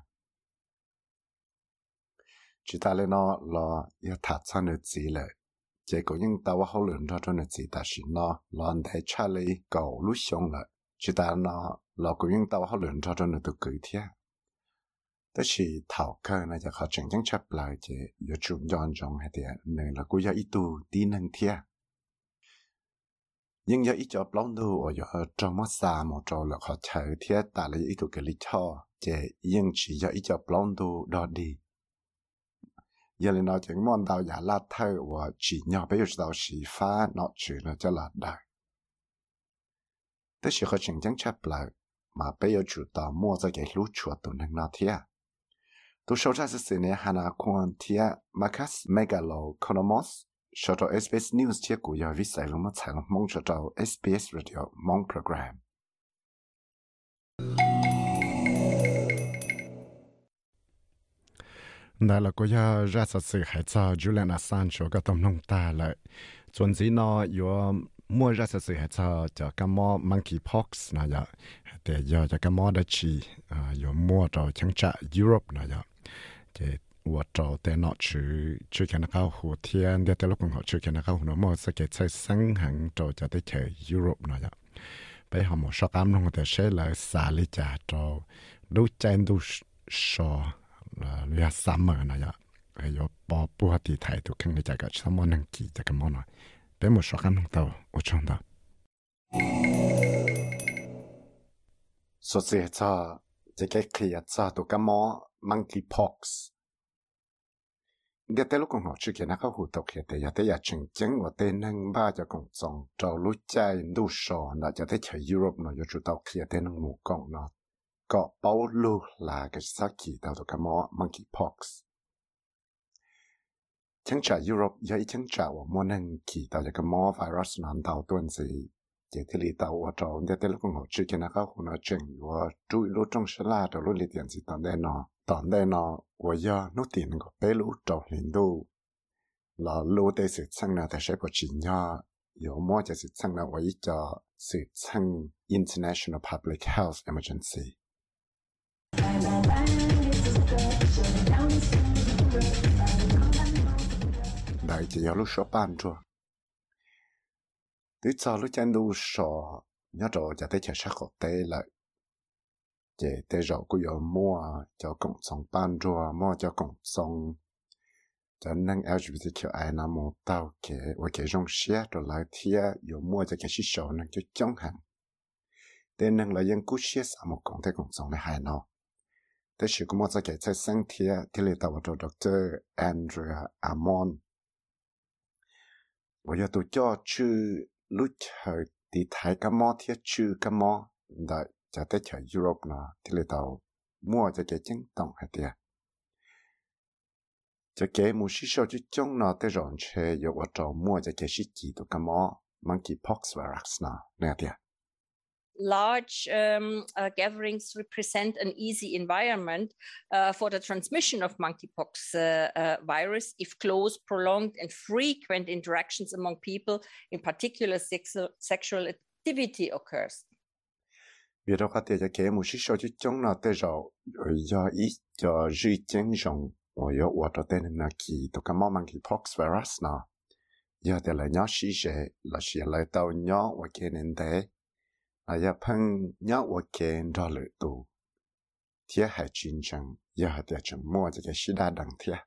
知道了呢，了要他真的自了，结果因到我后轮到真的自，但是呢，了在查理搞路上了，知道呢，了个因到我后轮到真的都改天，但是头壳呢就好真正出来就有主要种那点，那了个要一度低能天。nhưng giờ ít cho plong đồ ở giờ trong mắt xa một trâu là họ chờ thiết tại là ít đồ cái lý cho để nhưng chỉ giờ ít cho plong đồ đó đi giờ là nó chẳng mong đào giả là thơ và chỉ nhỏ bây giờ đào sĩ phá nó chỉ là cho là đại thế thì họ chẳng chẳng chấp lại mà bây giờ chủ tàu mua ra cái lúa chuột tụi năng nó thiết tôi số ra sự này hana quan thiết Marcus Megalokonomos cho SBS News chia của giờ viết sai lúc mà采mong cho SBS Radio mong program. Đây là cô giờ ra sự hãy cho Julian Assange cái tầm nông ta lại. Chuẩn gì nó có mua ra sự hãy cho cái mò monkeypox này giờ để giờ cho cái mò đó chỉ có mua cho chẳng trả Europe này giờ để我找电脑去看那个后天的电脑更好去看那个那么是给在生行找就得去 Europe 那样，被他们说他们的些来沙里家找都真都说你要summer 那样，还有保护地态都看你这个什么能记这个么呢？被我说他们到我知道。所以这个可以做到个么 monkeypox。เดี๋ยวแต่ลูกของเขาชื่อเขียนนะครับหูตกเขียนแต่อย่าแต่อย่าจึงจังว่าแต่นั่งบ้าจะกงจงเจ้ารู้ใจดูสอนเราจะได้ใช้ยุโรปเนาะอยู่จุดเตาเขียนแต่นั่งหมู่กองเนาะก็เป้าลูลากับสักขีดตัวกับมอ monkeypox ทั้งจากยุโรปยังทั้งจากว่ามัวนั่งขีดตัวกับมอไวรัสนั้นตัวตัวนี้เจที่ลีตัวว่าเจ้าเดี๋ยวแต่ลูกของเขาชื่อเขียนนะครับหูเนาะจึงว่าจุยรู้จงฉลาดตัวรู้เรียนสิตอนได้เนาะตอนได้เนาะ我要努点个北路找领导，老路的是称呢，但是不只要有么就是称呢，我一叫是称 International Public Health Emergency。 Đại chỉ lúc số ban cho, từ sau lúc chân đu sò nhớ rồiจะได้chắc học tế lại, chỉ để rồi cũng có mua cho cộng đồng ban cho mua cho cộng đồng cho nên LGBTQI là một tàu cái và cái dòng xe rồi lại thia có mua cho cái số năng cho chống hàng, để nên là những cú xe sao một cộng đồng này hay nào. Thế chỉ có một cái cái sáng thia thì là tàu cho Dr. Andrea Amon. Và giờ tôi cho chữ lúc thời thì thấy cái mỏ thiết chữ cái mỏ đại cho tới chợ Europe nó thì là tàu mua cho cái chứng tổng hay tiệt cho cái một số số chữ trong nó tới rồi chơi giờ ở trong mua cho cái gì chỉ tụ cái mỏ monkeypox virus nó nè tiệt. Large gatherings represent an easy environment for the transmission of monkeypox virus if close, prolonged, and frequent interactions among people, in particular sexual activity, occurs. Vì đó có thể cái một số chút trong nó tới rồi do ít do duy chứng dùng và do ở tên là kỳ tụ cái mỏ monkeypox virus nó giờ thì là nhỏ sĩ sẽ là sẽ lại tàu nhỏ và cái nên thế là phăng nhớ ở kênh đó lựa tụ thiết hệ chiến tranh giờ thì chúng mua cho cái sĩ đa đẳng thiết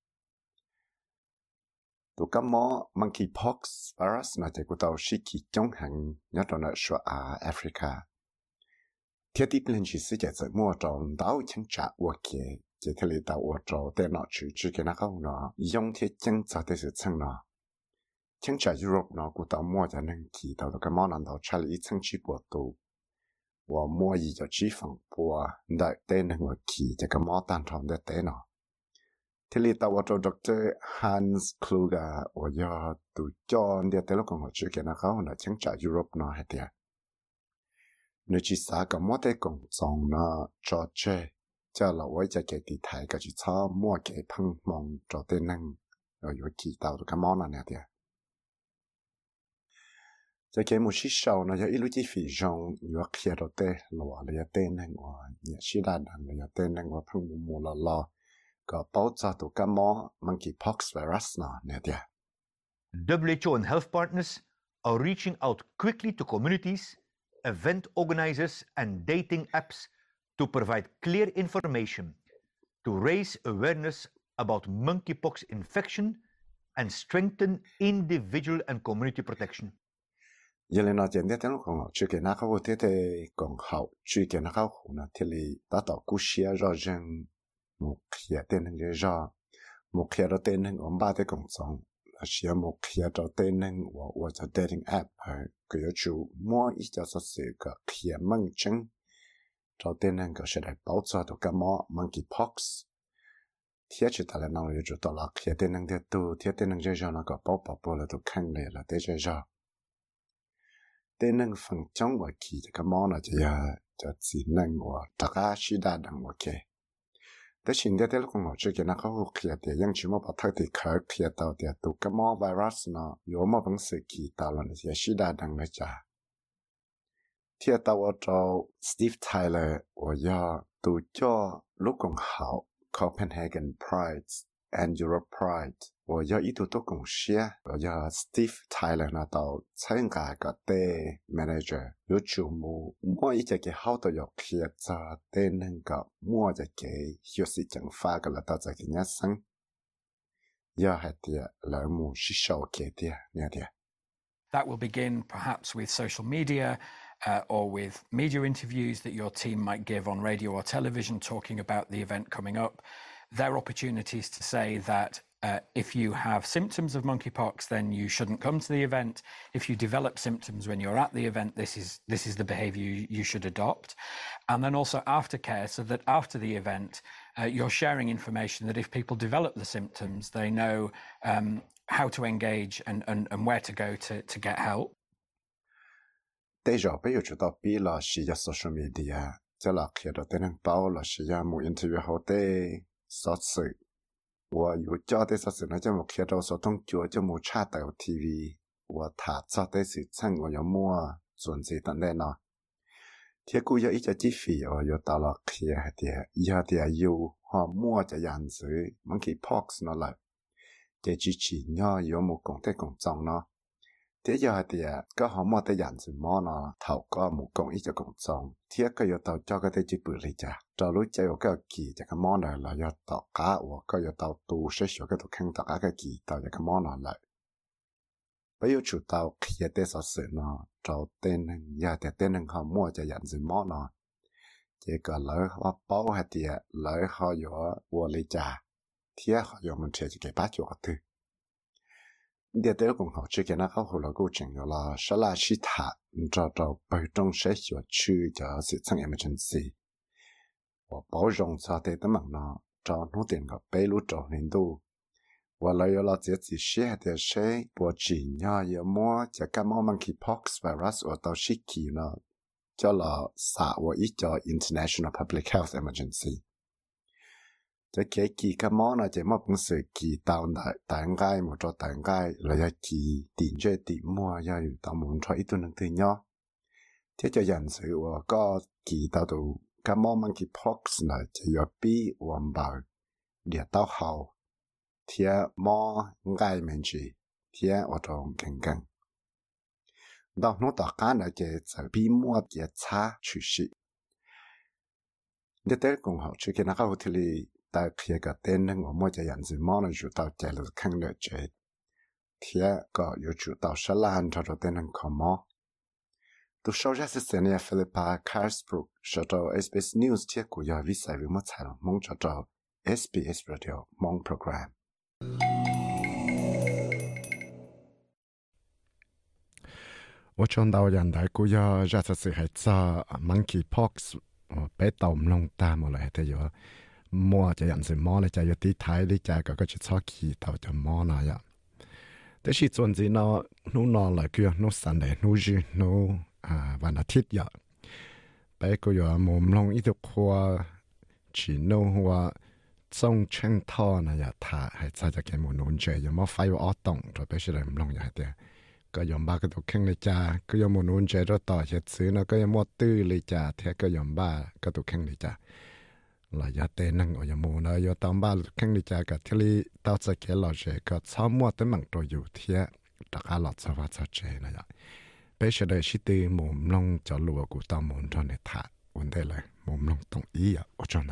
tụ cái mỏ monkeypox virus là chỉ của tàu sĩ kỳ trong hàng nhớ trong là số Africa thiết tiếp lên chỉ sẽ chỉ mua trong đảo chân trả ở kênh chỉ thể là tàu ở trong tên nó chỉ cái nào không nó dùng thiết chân cho tới sự chân nó chẳng trả Europe nó cũng tao mua cho nên kỳ tao cái món ăn tao trả lý chân chỉ bộ tụ và mua gì cho chỉ phòng của đại tên là người kỳ cho cái món tan tròn để tên nó thì lý tao cho Dr. Hans Kluger và do tụ cho để tên lúc còn họ chưa cái nào không là chẳng trả Europe nó hay thế nếu chỉ xa cái món tên công trong nó cho chơi cho là với cho cái thì thấy cái chỉ cho mua cái phăng mong cho tên năng rồi kỳ tao cái món này thế cho cái một số sau nó giờ ít lúc chỉ phi trong nhiều khi đó tên là tên này của nhà sĩ đa đẳng là tên này của phăng mù là có bảo cho tụ cái mỏ monkeypox virus nó nè thế. WHO and health partners are reaching out quickly to communities, event organizers and dating apps to provide clear information to raise awareness about monkeypox infection and strengthen individual and community protection. Giờ lên nói chuyện đến lúc còn học chuyện nào không thể thì còn học chuyện nào không nó thì đã tạo cú xia rõ ràng một khi tên hình rõ một khi đó tên hình ông ba thế còn xong là xia một khi đó tên hình và cho dating app cái chủ mua ít cho sự cái khi mang chứng cho tên hình cái sẽ đại bảo cho tụ cái mỏ monkeypox thiết chỉ ta là nói là chủ tạo là khi tên hình thế tu thiết tên hình rõ nó có bảo là tụ khăn này là thế rõ tên năng phần trong và kỳ cái món là chỉ năng và tất cả sĩ đa đẳng ok. Thế chính đây lúc mà chơi cái nào không ok thì những chuyện mà bắt đầu thì khởi khi tao thì tụ cái món virus nó có mà vẫn sự kỳ tao là chỉ sĩ đa đẳng này chả. Thì tao ở chỗ Steve Tyler và do tụ cho lúc còn học Copenhagen Pride and Europe Pride và do ý tụ cùng share và do Steve Tyler là tàu参加个的 manager 有主目每一个好多有企业家的那个每一个就是讲法个了到这个人生要还的来目是少给的那的 That will begin perhaps with social media or with media interviews that your team might give on radio or television talking about the event coming up. There are opportunities to say that if you have symptoms of monkeypox, then you shouldn't come to the event. If you develop symptoms when you're at the event, this is the behaviour you should adopt. And then also aftercare, so that after the event, you're sharing information that if people develop the symptoms, they know how to engage and where to go to get help. Bây giờ chủ đạo bị là sử dụng social media, cho là khi đó tên bảo là sử dụng một interview hậu tế số sự. 我有教的说是那叫我看到说东叫就没插到 TV， 我他做的是趁我要摸准备等待呢。 thế cú giờ ít cho chi phí ở giờ tao là kia thì giờ thì yêu họ mua cho dàn dưới monkeypox nó lại để chỉ nhau有một công tác công trọng nó thế giờ thì có họ mua tới dàn dưới mò nó thầu có một công ít cho công trọng thế cái giờ tao cho cái thế chỉ bự lên cha cho lúc chơi cái kỳ cho cái món này là giờ tao cá hoặc cái giờ tao tu sẽ sửa cái tao khăn tao cái kỳ tao cho cái món này lại bây giờ chủ tao kia để sao sự nó cho tên giờ thì tên họ mua cho dàn dưới mò nó chỉ có lỡ họ bảo hay thì lỡ họ có vô lý trả thì họ có mình sẽ cái bắt cho thứ để tới cùng họ chỉ cái nó có hồ lô câu chuyện là sẽ là sĩ thà cho bởi trong sẽ hiểu chữ cho sự sang emergency và bảo rộng cho tới tấm bằng nó cho nó tiền có bê lũ trò nên đủ và lại là chỉ sẽ để sẽ bộ chỉ nhau有么就感冒 monkeypox virus 或到时期呢叫了啥我一叫 international public health emergency 这个期感冒呢就么本事期到大概么做大概来要期点这点么要有到门出一顿能对nhau thế cho dần sự và có kỳ tạo tụ cảm冒 monkeypox này chỉ có bị hoàn bảo để tao hậu thì mò ngay mình chỉ thì ở trong kinh kinh đó nó tạo cái này chỉ bị mua chỉ差趋势để tới cùng họ chỉ cái nào có thể tại khi cái tên này我们就人是摸了就到这了看了这thì có有主到是烂着的人看摸都收下是谁呢 Philippa Carsbrook 说到 SBS News 贴古要为啥为么才了蒙着到 SBS Radio 蒙 program我从到人大古要热实是係做 monkeypox 俾到唔弄大冇嚟嘅有摸就人是摸咧就有啲睇呢只個出錯期到就摸那呀但是總之呢努來叫努神嚟努住努วันอาทิตย์呀ไปก็有冇唔弄一條貨只努話中青湯那呀他係真係嘅冇弄住有冇快活動就必須嚟唔弄呀啲ก็ยอมบ้าก็ถูกแข่งเลยจ้าก็ยอมมุนเจรต่อเช็ดซื้อนะก็ยอมมดตื้อเลยจ้าแท้ก็ยอมบ้าก็ถูกแข่งเลยจ้าหลายเตนังอยามูนะยอตามบ้าแข่งเลยจ้ากับที่ลีต่อจะเกี่ยวหลอเจก็ซ้อมมดตั้งมังตัวอยู่เทียตะการหลอดสวัสดิ์เจนะยะไปเฉลยชิตีมุมลงจะลัวกูตามมุนจนในถาวันได้เลยมุมลงตรงอีอ่ะโอจนะ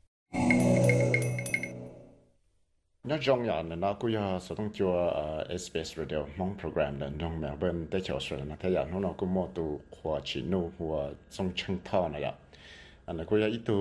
nhớ trong nhà này nó cũng có số thông cho SBS Radio mong program là trong Melbourne tới chỗ rồi là thế giờ nó cũng mua từ hoa chỉ nô hoa trong chân thọ này ạ anh cũng có ít từ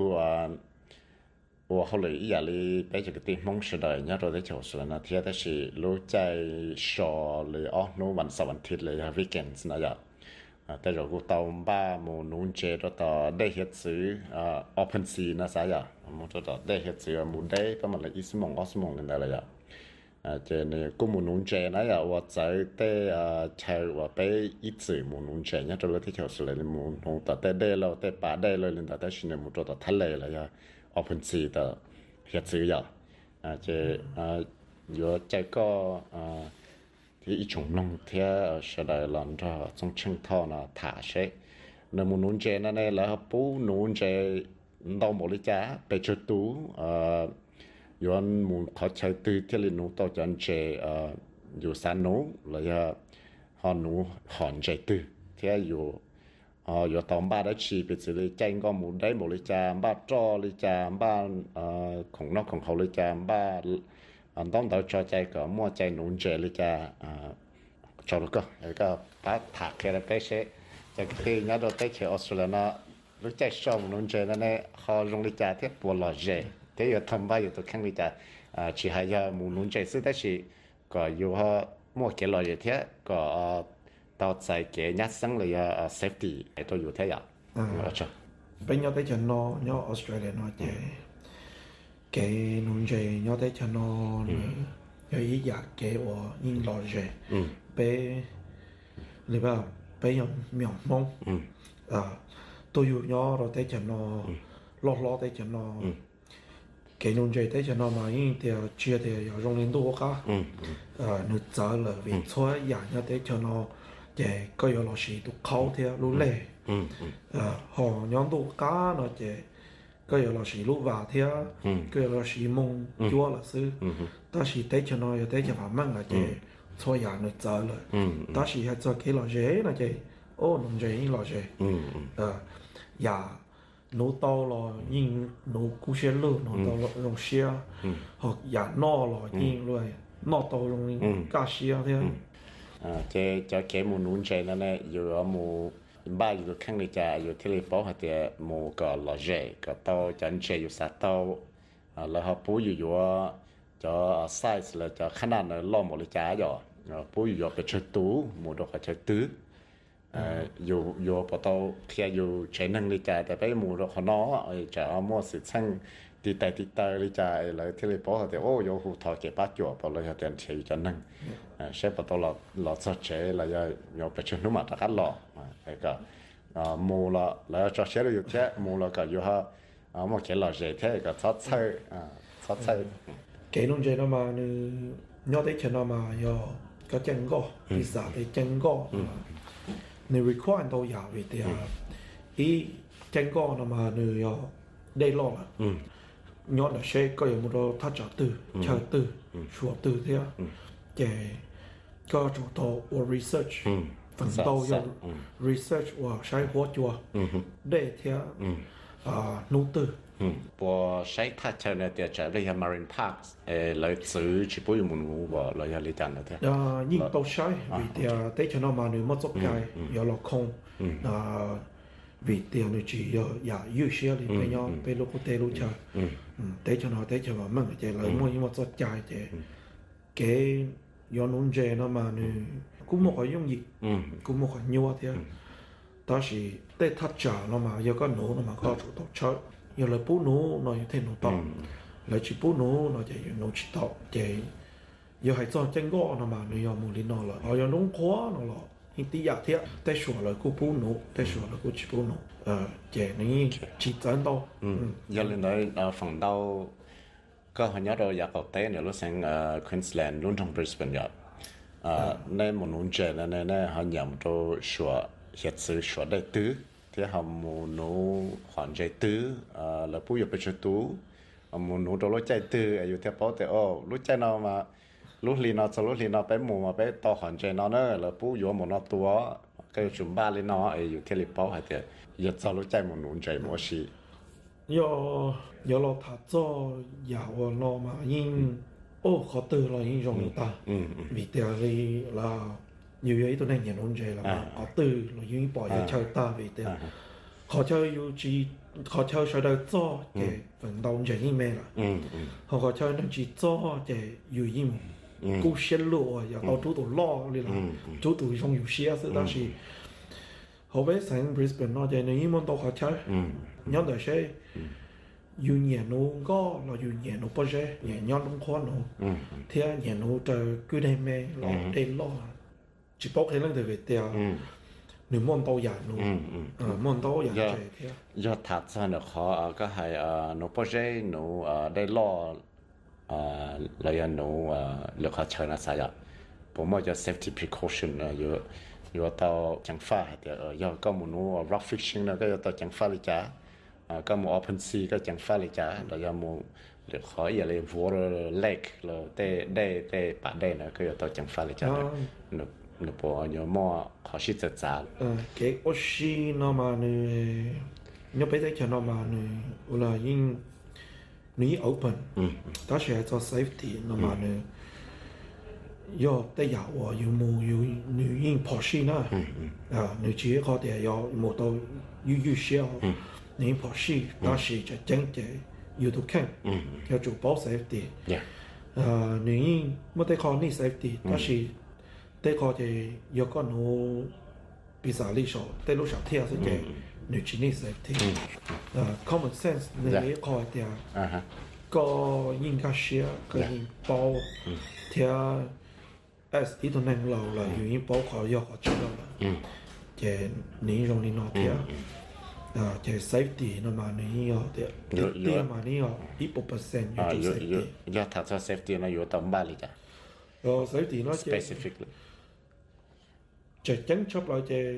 hoa hồi lại giờ đi bây giờ cái tiền mong sẽ đợi nhớ rồi tới chỗ rồi là thế đó là lối chạy sòเลยnóวันเสาร์วันอาทิตย์เลย weekends นะจ๊ะแต่เราก็ตามบ้านมูนุ่งเจเราต่อได้เห็ดซื้อopen sea นะสายอ่ะมูต่อได้เห็ดซื้อมูได้ประมาณละ20 กันได้เลยอ่ะเจเนี่ยกูมูนุ่งเจนะอ่ะว่าใจได้ใช้ว่าไปอีกสื่อมูนุ่งเจเนี่ยเราที่เขาสื่อเลยมูนุ่งต่อได้เราได้ป่าได้เลยเลยแต่ชิ้นเนี่ยมูต่อทะเลเลยอ่ะ open sea ต่อเห็ดซื้ออ่ะเจอยู่ใจก็ที่อีชงลงเทียเสดายหลังจากทรงเชิงท่อน่ะถ่าเช่ในมูนุ่นเจนั่นเองแล้วปูนุ่นเจดาวหมดเลยจ้าไปจุดตู้ย้อนมูเขาใช้ตื้อที่ลินูต่อจันเจอยู่สานนูเลยฮอนูหอนใจตื้อเทียอยู่ตอมบ้านได้ชีไปสิเลยใจก็มูได้หมดเลยจ้าบ้านจ่อเลยจ้าบ้านของนอกของเขาเลยจ้าบ้านanh đóng đầu cho chạy có mua chạy nón chạyเลยจ้าcho được không? Cái bắt thạc cái là cái sẽ cái khi nhớ đầu tới khi Australia nó lúc chạy xong nón chạy nó này họ dùngเลยจ้าที่ปวดหลอดเจที่อยู่ทำบ้านอยู่ตัวแข็งเลยจ้าchỉ hay là muốn nón chạyซื้อได้สิก็อยู่họ mua cáiหลอดเที่ยก็ต่อใจcái nhát sángเลยsafety ไอ้ตัวอยู่เที่ยเป็นยอดได้จนนอยอด Australia นอเจcái nông dân nhớ tới cho nó có ý giả cái và in lo gì bé lấy vào bé nhộng mông tôi yêu nhớ rồi tới cho nó lo tới cho nó cái nông dân tới cho nó mà in thì chia thì dùng đến đâu cả nó trả là vì thôi giả nhớ tới cho nó chế có yếu là sĩ tụ khâu theo lũ lệ họ nhóm tụ cá nó chế có yếu là sĩ lũ vào theo có yếu là sĩ mông chúa là sư ta sĩ tế cho nó tế cho bà măng là chế cho nhà nó chờ rồi ta sĩ hay cho cái là dễ là chế ô nông dễ là dễ nhà nấu tàu là nhưng nấu cú xe lửa nấu tàu là nấu xe hoặc nhà nọ là nhưng rồi nọ tàu là cá xe thế chế cho cái mù nún chế nó này vừa mù ba vừa khăn đi cha vừa thiết lập bảo thì mù có là dễ có tàu chân chế vừa sát tàu là họ bố vừa cho size là cho khả năng là lo một cái cha rồi bố vừa cái chơi tú mù đó phải chơi tứ vừa bắt đầu khi vừa chế năng đi chaแต่ไปmù đó họ nó cho mua sự sang đi tay đi cha lại thiết lập bảo thì ô vừa hụt thọ cái bát chùa bảo lại tiền chế cho năng sẽ bắt đầu là cho chế là vừa phải chơi núm ta cắt lọ cái cả mù là cho chế được chế mù là cả vừa ha một cái là dễ thế cái sát xây cái nông chế nó mà nhớ tới chuyện nó mà giờ cái chân go thì sao thì chân go nếu require đâu giờ vì thì ý chân go nó mà nếu đây lo là nhớ là sẽ có một đồ thắt chặt từ chờ từ sửa từ thế để có chủ tổ của research phần đầu giờ research và sai hóa chùa để theo nỗ từ bộ sai thắt chặt này để trả lại marine parks lại xử chỉ bồi muốn ngủ bỏ lại lấy tiền thế nhưng tàu sai vì thì tới cho nó mà nếu mất dốc cái giờ là không vì tiền nó chỉ giờ ưu xe thì bây giờ bây lúc tê lúc chờ tới cho nó mình chỉ lấy mua những một dốc trái thì cái do nông dân nó mà cũng một cái dùng gì cũng một cái nhiều thế đó là tới thắt chặt nó mà giờ có nổ nó mà có chủ động chơi giờ là bố nổ nó như thế nổ to là chỉ bố nổ nó chỉ nổ chỉ to chỉ giờ hay cho chân gõ nó mà nó giờ một lần nó là giờ nông khó nó là hiện tí giả thế tới sửa là cô bố nổ tới sửa là cô chỉ bố nổ chỉ này chỉ dẫn đâu giờ lên đấy phần đầuก็หันยอดเราอยากเอาเต้เนี่ยเราเสียงQueensland รุ่นทาง Brisbane ยอดในหมู่นู้นเจนในหันยามเราชัวเหตุสื่อชัวได้ตื้อที่หาหมู่นู้ขวัญใจตื้อแล้วผู้อยู่ไปช่วยตู้หมู่นู้เรารู้ใจตื้ออยู่ที่ป้อแต่รู้ใจเรามารู้ลีเราจะรู้ลีเราไปหมู่มาไปต่อขวัญใจเราเนอะแล้วผู้อยู่หมู่เราตัวก็อยู่จุ่มบ้านเลยเนาะอยู่ที่ลิปป้อให้แต่อยากจะรู้ใจหมู่นู้นใจหมู่ชี giờ lo thà cho giàu lo mà nhưng khó từ là những dòng ta vì tiền thì là nhiều ấy tôi nên nhận ổn là mà khó từ là những bỏ ra chơi ta vì tiền khó chơi yêu chỉ khó chơi sau đó cho để vận động cho những mẹ là họ khó chơi nó chỉ cho để yêu những cú xe lụa giờ tao chú tụi lo đi là chú tụi trong yêu xe sự đó thì họ biết sang Brisbane nó chơi những món tao khó chơi nhớ đời sẽ dù nhà nó có là dù nhà nó bao giờ nhà nhau nó khó nó thì nhà nó trời cứ đây mẹ lo đây lo chỉ bóc cái lần từ về tiền nếu món tàu giả nó món tàu giả chơi thế giờ thật ra nó khó có hay nó bao giờ nó đây lo là nó lực họ chơi nó sao vậyผมว่าจะ safety precaution อยู่ต่อจังฟ้าแต่giờ có một nó rock fishing นะก็ต่อจังฟ้าเลยจ้าก็một open sea ก็จังฟ้าเลยจ้าแล้วก็một được khỏi giờ là water lake là tê bản đây nữa cáiต่อจังฟ้าเลยจ้าnó bỏ nhiều mò khó xịt giật già cái oxy nó mà nhớ bây giờ cho nó mà là những open đó sẽ cho safety nó mà do tới giờอยู่หมู่อยู่ยิ่งพอชีนะnếu chỉ có thể do một đầuอยู่เชียวนี่พอชีđó是จะ真正อยู่ทุกแข่ง要做保 safety นี่ไม่ได้ขอนี่ safety 但是ได้ขอจะ有個หนูปีศาจลิโชได้รู้จักเที่ยวสุดจะนี่ที่นี่ safety common sense นี่ขอเดียวก็ยิ่งก็เชียก็ยิ่ง保เที่ยวít tuần này là những bảo khảo do họ chưa là để ní trong ní nó thì để safety nó mà ní họ để mà ní họ ít % safety giờ thật ra safety nó yếu tầm 3 lý cha safety nó specifically chỉ chẳng chấp lại chỉ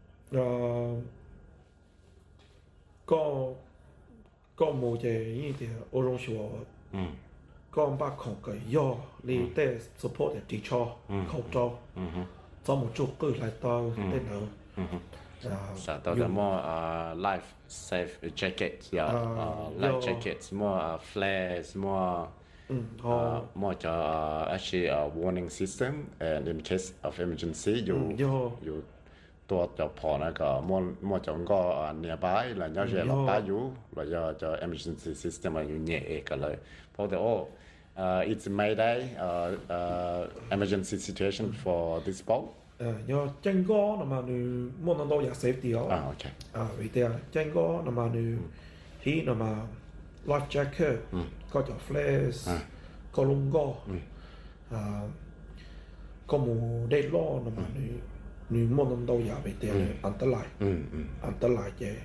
có một chỉ như thế ở trong số có ba không cái do li để support để chỉ cho khẩu cho một chút cứ lại tao để nữa Sa tao là more life safe jackets, life jackets, more flares, more actually a warning system, and in case of emergency, you ตัวจะพอนะก็มั่วจังก็nearby แล้วเนี่ยจะรับไปอยู่แล้วจะ emergency system อยู่เนี่ยเองก็เลยเพราะแต่it's Mayday emergency situation for this boat 有整個那麼你冇能到也 safety 哦 OK 為啲整個那麼你佢那麼 life jacket ก็จะ flash ก็ลงก็冇ได้ล้อ那麼你冇能到也為啲อันตราย嘅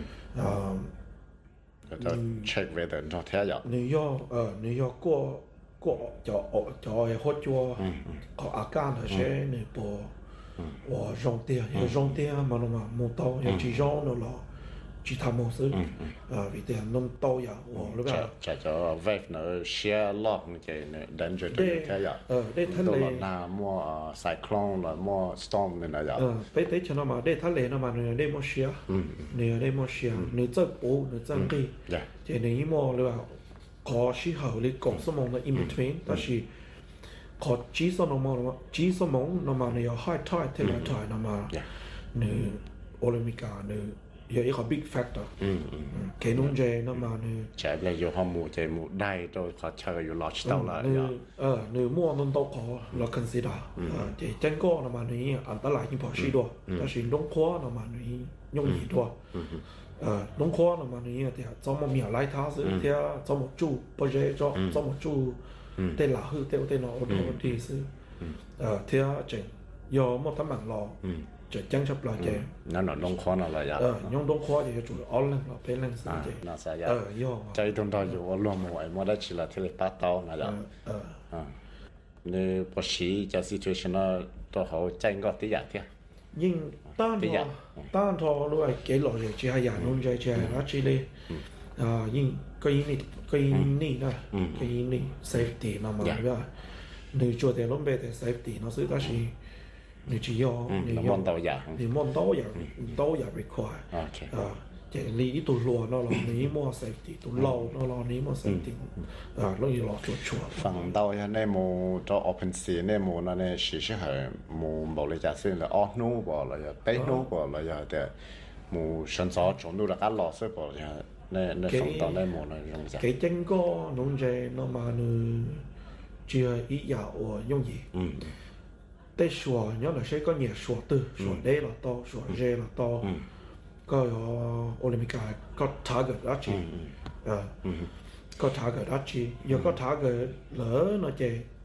就 check whether 你睇下你要過就係好咗個อาการ係些你播我用啲嘛冇到有幾種咯其他冇事為啲弄到呀我รู้ป่ะ就 wave 呢 share lock 呢就 danger 就睇下ได้ทะเลน้ำมั่ว cyclone หรือมั่ว storm เนี่ยนะไปได้ชนะมาได้ทะเลนะมาเนี่ยได้มั่วเชียเนี่ยได้มั่วเชียเนี่ยจะปูเนี่ยจะกี่จะเนี่ยมั่วเลยว่าขอชี้เหาเลยกองสมองใน in between แต่是ขอชี้สมองนะมาเนี่ยให้ถ่ายเทเลถ่ายนะมาเนี่ยโอลิมปิกาเนี่ย有一個 big factor 其中就那麼呢就係你要項目就冇帶到個車要 launch 到啦你冇能到個來 consider 即係整個那麼呢อันตรายยิ่งพอชี多但是弄垮那麼呢容易多弄垮那麼呢ที่怎麼苗來它是ที่怎麼做不熱做怎麼做ได้老好ได้老多啲是ที่整要冇得問咯จะจังชับลายเจนั่นน่ะลงคอนั่นแหละยังลงคอจะจุดอ้อเล่นเราเป็นเล่นสิเจน่าสายย่อใจตรงต่ออยู่ว่าลงมวยมอได้ชิลาที่เลยปัดเต้านั่นแหละนี่พอชี้จะ situation ตัวเขาใจก็ตีอย่างเที่ยยิ่งต้านทอด้วยเกลอเลยจะให้ยานุ่มใจเจรัชเลยยิ่งก็ยิ่งนี่นะก็ยิ่งนี่ safety นะมาว่าหนึ่งจุดเดียวล้มไปแต่ safety นะซึ่งก็คือ你只要你望到人， 你望到人都有 require。OK。即係你呢度落咯，你冇 safety，度漏咯，你冇 safety，容易落咗錯。 放到呀，你冇做 open sea，你冇那呢，事實係冇你就算啦，off no 過啦，又 day no 過啦，又嘅冇上咗做到啦，一落水過呀，你放到你冇那容易。 佢整個弄隻那麼呢，只係一日我容易。ได้ชัวย้อนหลังใช้ก็เหนียวชัวตื้อชัวได้ละต่อชัวเจละต่อก็โอลิมปิกก็ท้าเกิดรัชชีก็ท้าเกิดรัชชียังก็ท้าเกิดเหลือเนาะเจ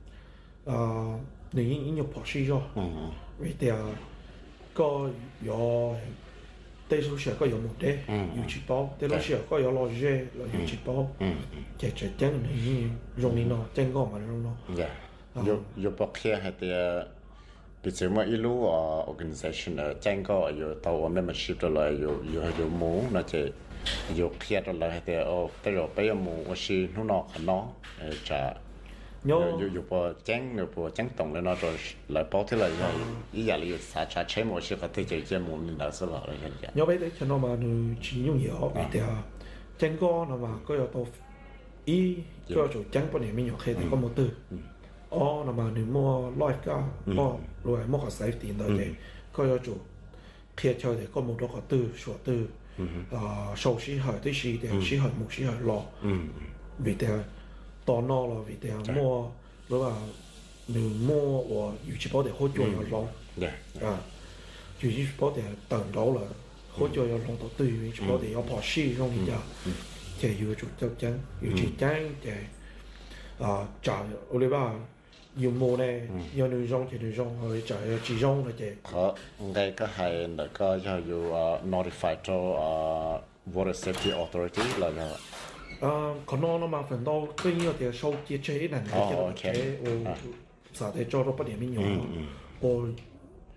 นี่ยิ่งอยู่พอชีจ่อวิทยาก็有ได้รู้เสียก็有หมดเด้อยู่ชิปอได้รู้เสียก็有รอเจเราอยู่ชิปอเจจะจังนี่ตรงนี้เนาะจังก็มาตรงเนาะอยู่ปกเคียให้เตียดิฉันว่าอีลูorganization แจ้งก็อยู่ตัว membership ตัวเลยอยู่หมู่น่าจะอยู่เครียดตัวเลยแต่แต่เราไปหมู่ว่าชีนู่นนอกขนอจะอยู่พอแจ้งอยู่พอแจ้งตรงเลยเนาะตัวเลยพอที่เลยอีอย่างเลยอยู่สาชาใช้หมู่ชีก็ที่จะเจอหมู่นี่น่าสลายเลยเห็นจ้ะย้อนไปได้ฉันเอามาหนูชิ้นยุ่งเหยิงแต่แจ้งก็นะมาก็要到อีก็就แจ้งปนไม่有เคแต่ก็หมดตื้อ那麼你摸 life 噶，摸來摸個 safety 到嘅，佢要做撇出嚟，個冇多個都說都數時係啲時定時係冇時係落，為定當攞咯，為定摸你話你摸我預期保定好咗又落，預期保定等到啦，好咗又落到對預期保定有破事容易就，就要做就真，要做真嘅就我哋話。有冇咧？有女裝就女裝，去就有自裝嘅啫。 好，應該個係那個要notify 到water safety authority 嚟嘅。 可能那麼分到對應嘅收結出嚟，能夠嘅，我實在做到不點樣用。我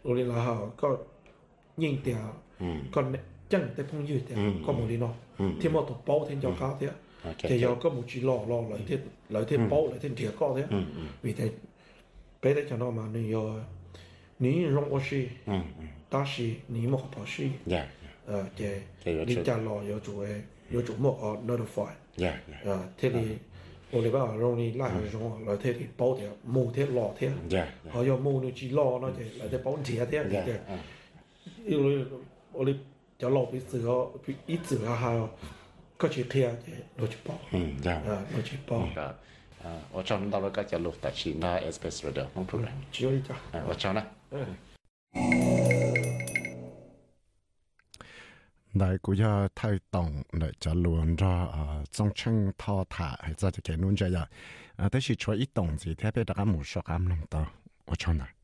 rồi là họ có nhìn tiền còn chẳng tới phong như tiền có một lý nó thì một tổ bao thêm cho cao thế thì do có một chỉ lo lợi thêm bao lợi thêm thiệt có thế vì thế bây giờ cho nó mà nếu rong có gì ta gì nếu mà có gì thì đi trả lo有主目notify thế thì我哋話容易拉去咗來睇啲保條冇睇落睇，我又冇你只落嗰啲嚟睇保條睇嘅，因為我哋就落俾自個一自個下個只睇嘅攞去保，攞去保。 我找到了個叫錄達錢啦 SBS Radio 冇 program， 只有一家， 我找啦。 đại của gia thay tổng để cho luôn ra trong chân thọ thả hay ra cái luôn chơi ya, tới khi cho ít tổng gì thế bây giờ các một số cam lòng tao ở trong này.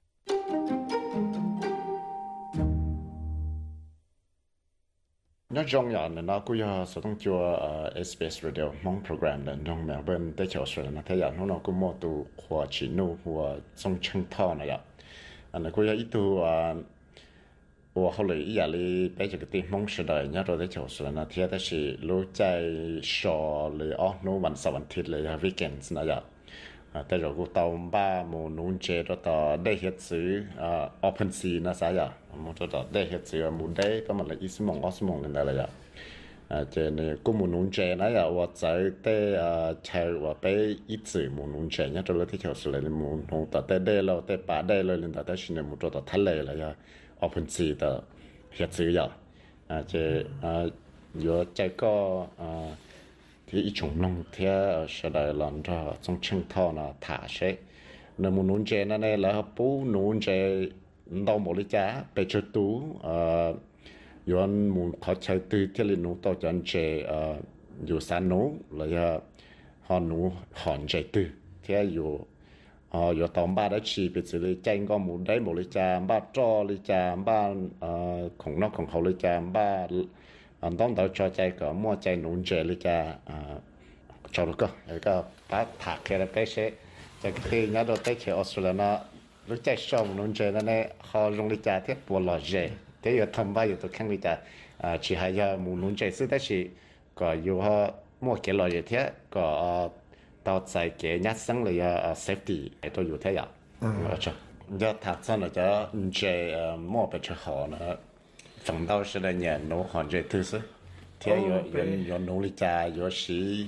Nó trong nhà này nó cũng có sử dụng cho SBS Radio mong program là trong Melbourne tới chỗ rồi nó thấy rằng nó cũng một tu hòa chỉ nu hòa trong chân thọ này ya, anh cũng có ít tu我后来伊也哩摆这个地方时代，人家都在做事呢。天但是路在少了哦，路晚上วันทิศเลย weekends นะ呀。แต่เราก็到บ้านมูนุ่งเจเราต่อได้เห็ดซื้อopen sea นะสายอ่ะมูเราต่อได้เห็ดซื้อมูได้ประมาณ20 โมง20 โมงนั่นแหละ呀。เจเนี่ยกูมูนุ่งเจนะ呀ว่าใจแต่ใช้ว่าไปอีสื่อมูนุ่งเจเนี่ยเราที่เขาสุดเลยมูนุ่งต่อแต่ได้เราแต่ป่าได้เลยเลยแต่ชินมูเราต่อทะเลเลย呀。open sea 的เหตุสื่อ呀จะ有这个ที่อีชงนงเทียสดายหลังจากจงเชิงท่อนะถ่าใช่ในมูนุ่นเจนั่นเองแล้วปูนุ่นเจดาวหมดเลยจ้าไปจุดตู้ย้อนมูเขาใช้ตื้อที่ลินูต่อจันเจอยู่สานนูแล้วหอนูหอนใจตื้อเทียอยู่有当巴的区别之类，整个木袋木里家，巴抓里家，巴孔那孔后里家，巴当到抓这个莫在农者里家抓了个那个把塔开了白些，这个对人家都带去澳大利亚，如在少农者那呢，好容里家的不老热，这有他们巴有都看里家其他要木农者是但是个有哈莫给老热的个。到在给人生里safety 都有这样，要他真的叫这莫不去好呢，反倒是的年农行这都是，天有农里家有时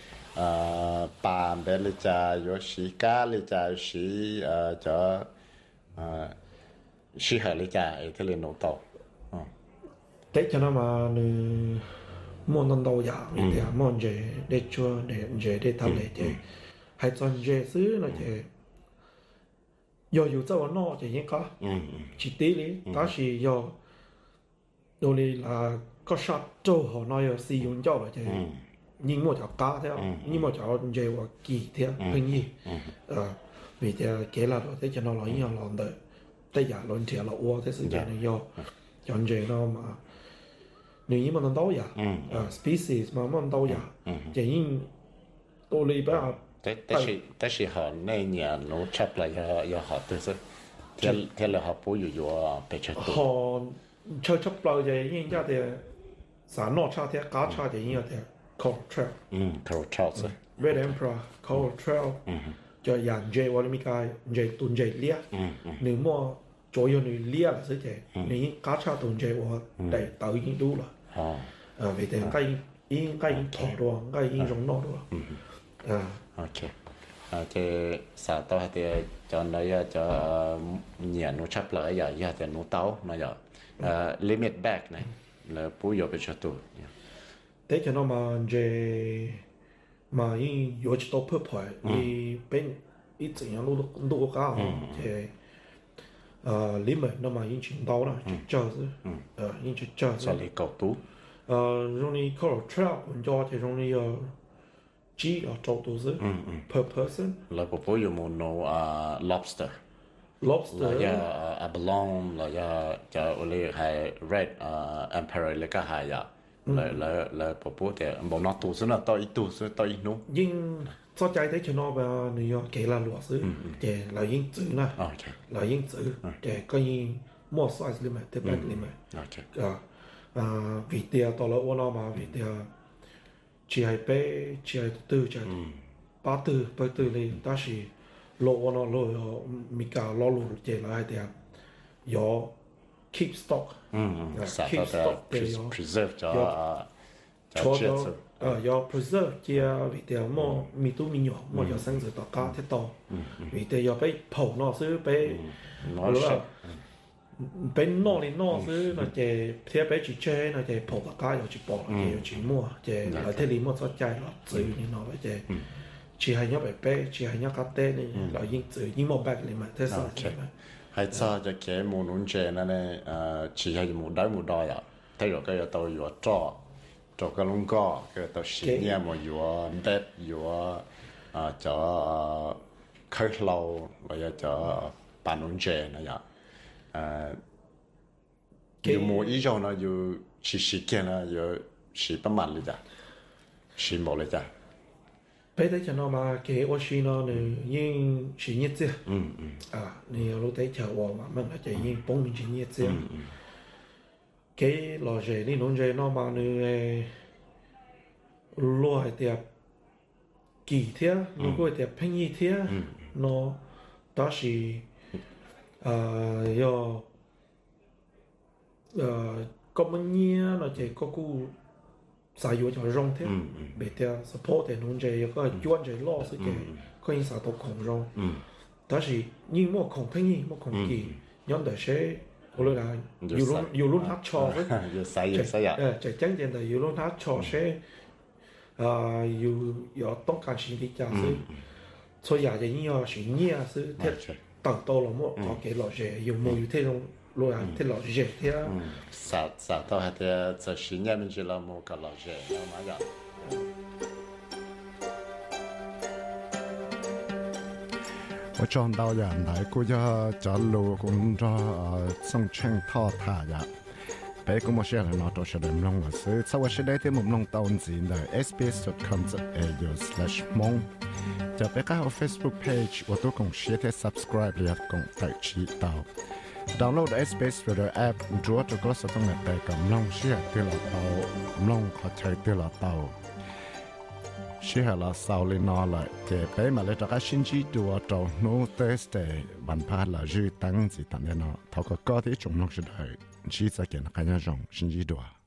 板的里家有时咖里家有时叫适合里家也这里农到， đấy cho nó mà mua non đâu giả thì mua về để cho để thằng để chơi hay chọn về xứ là chơi doอยู่เจ้าหน้าจะยังก็chỉ tí lý đó là do đồ này là có shot châu họ nói là sử dụng cho là chơi nhưng mà cho cá theo nhưng mà cho về và kỳ theo hình như vì thế cái là thế cho nó là như là làm được đây giả luôn thì là uo thế sự kiện này do chọn về nó mà nếu như mà nó đâu vậy, species mà nó đâu vậy, chỉ như tôi lấy bao. แต่是họในnhà nó chấp lại do họ tự sự, thế là họ bốอยู่ไปchấp tu. Họ chấp lại vậy như thế thì sản nọ cha thế cá cha thì như thế coral trail. Coral trail. Red emperor coral trail. Cho dàn dây vào mấy cái dây tuần dây lia. Nếu mà chỗ yêu người lia là sẽ thế, nếu cá cha tuần dây vào để tới những đủ là. Vì thế cái thọ đồ, cái giống nó đồ. Ok. Thì sao tao thì cho nó cho nhà nó chấp lại giờ thì nó tao nó giờ limit back này là bố yêu bị cho tụi. Thế cho nó mà về mà những yêu chỉ tao phơi thì bên ít chuyện nó đủ cao thì limit nó mà những chuyện tao là chờ những chuyện chờ. Sao lại cầu tú? Rồi thì coral trail cũng cho thì rồi chỉ là châu tu sư per person. Là bố yêu một nô lobster. Lobster. Là abalone là cho ole hay red emperor là cái hay à. là bộ bố thì bộ nó tụ số là to ít nú nhưng cho trái thế cho nó bà người kể là lúa xứ kể là yên chữ nè là yên chữ kể coi như mua size lên mà tiếp bạc lên mà vì tiền to là ô nó mà vì tiền chỉ hay bé chỉ hay tư chỉ ba tư lên ta chỉ lộ nó lộ mình cả lo lụt kể là hay tiền có keep stock keep stock để preserve cho có preserve kia vì thế mà mi tu mi nhỏ mà có sinh ra cá thế to vì thế có phải phổ nó xứ phải bên nó lên nó xứ là chỉ thế phải chỉ chơi là chỉ phổ cá rồi chỉ bỏ là chỉ mua chỉ là thế lý mua cho trái là chỉ như nó vậy chỉ hay nhớ bé chỉ hay nhớ cá tê này là những chỉ những một bag này mà thế sao hay sao cho cái món nón chè này chỉ hay một đôi à thay rồi cái tàu vừa cho cái lông cò cái tàu xịn nha mà vừa đẹp vừa cho khơi lâu và cho bàn nón chè này à nhiều mùa ý cho nó vừa chỉ kiện là vừa chỉ bắt mặtเลยจ้ะchỉ mộtเลยจ้ะ bây giờ cho nó mà cái ô xí nó này nhưng chỉ nhiệt chứ này lúc đấy chờ vào mà mình là chỉ nhưng bông mình chỉ nhiệt chứ cái lò rể đi nón rể nó mà này loại đẹp kỳ thế nó có đẹp phanh như thế nó đó là do có bao nhiêu nó chỉ có cú xài vô cho rong thế, bây giờ support để nông dân có chuyên chế lo sự cái có những sản phẩm khổng rong, đó là nhưng mà khổng phanh như mà khổng kỳ, nhóm đời sẽ có lẽ là nhiều lúc hát cho với, chạy chẳng hạn là nhiều lúc hát cho sẽ nhiềuต้องการสิ่งที่จะซื้อ所以就因為選嘢是睇等到了麼，我給老師有冇有這種路啊？睇老師睇啊。 啥到係睇就選嘢，咪就啦冇個老師，有乜嘢？ 我撞到人嚟，佢就路咁咗送清拖塔呀。bé cũng một số là nó tổ chức làm long là sự sau khi đấy thì một long tàu gì là sbs.com/mong cho bé các Facebook page và tôi cũng share để subscribe để cùng tại chỉ tàu download SBS Radio app chúa cho có sử dụng để bé cầm long share từ là tàu long có thể từ là tàu share là sau lên nó lại để bé mà lấy cho các sinh chỉ đùa trâu nô test để bản phát là dư tăng gì tạm nên nó thầu có thể chúng nó sẽ đợi chỉ ra kiện cái nhà rộng sinh chỉ đùa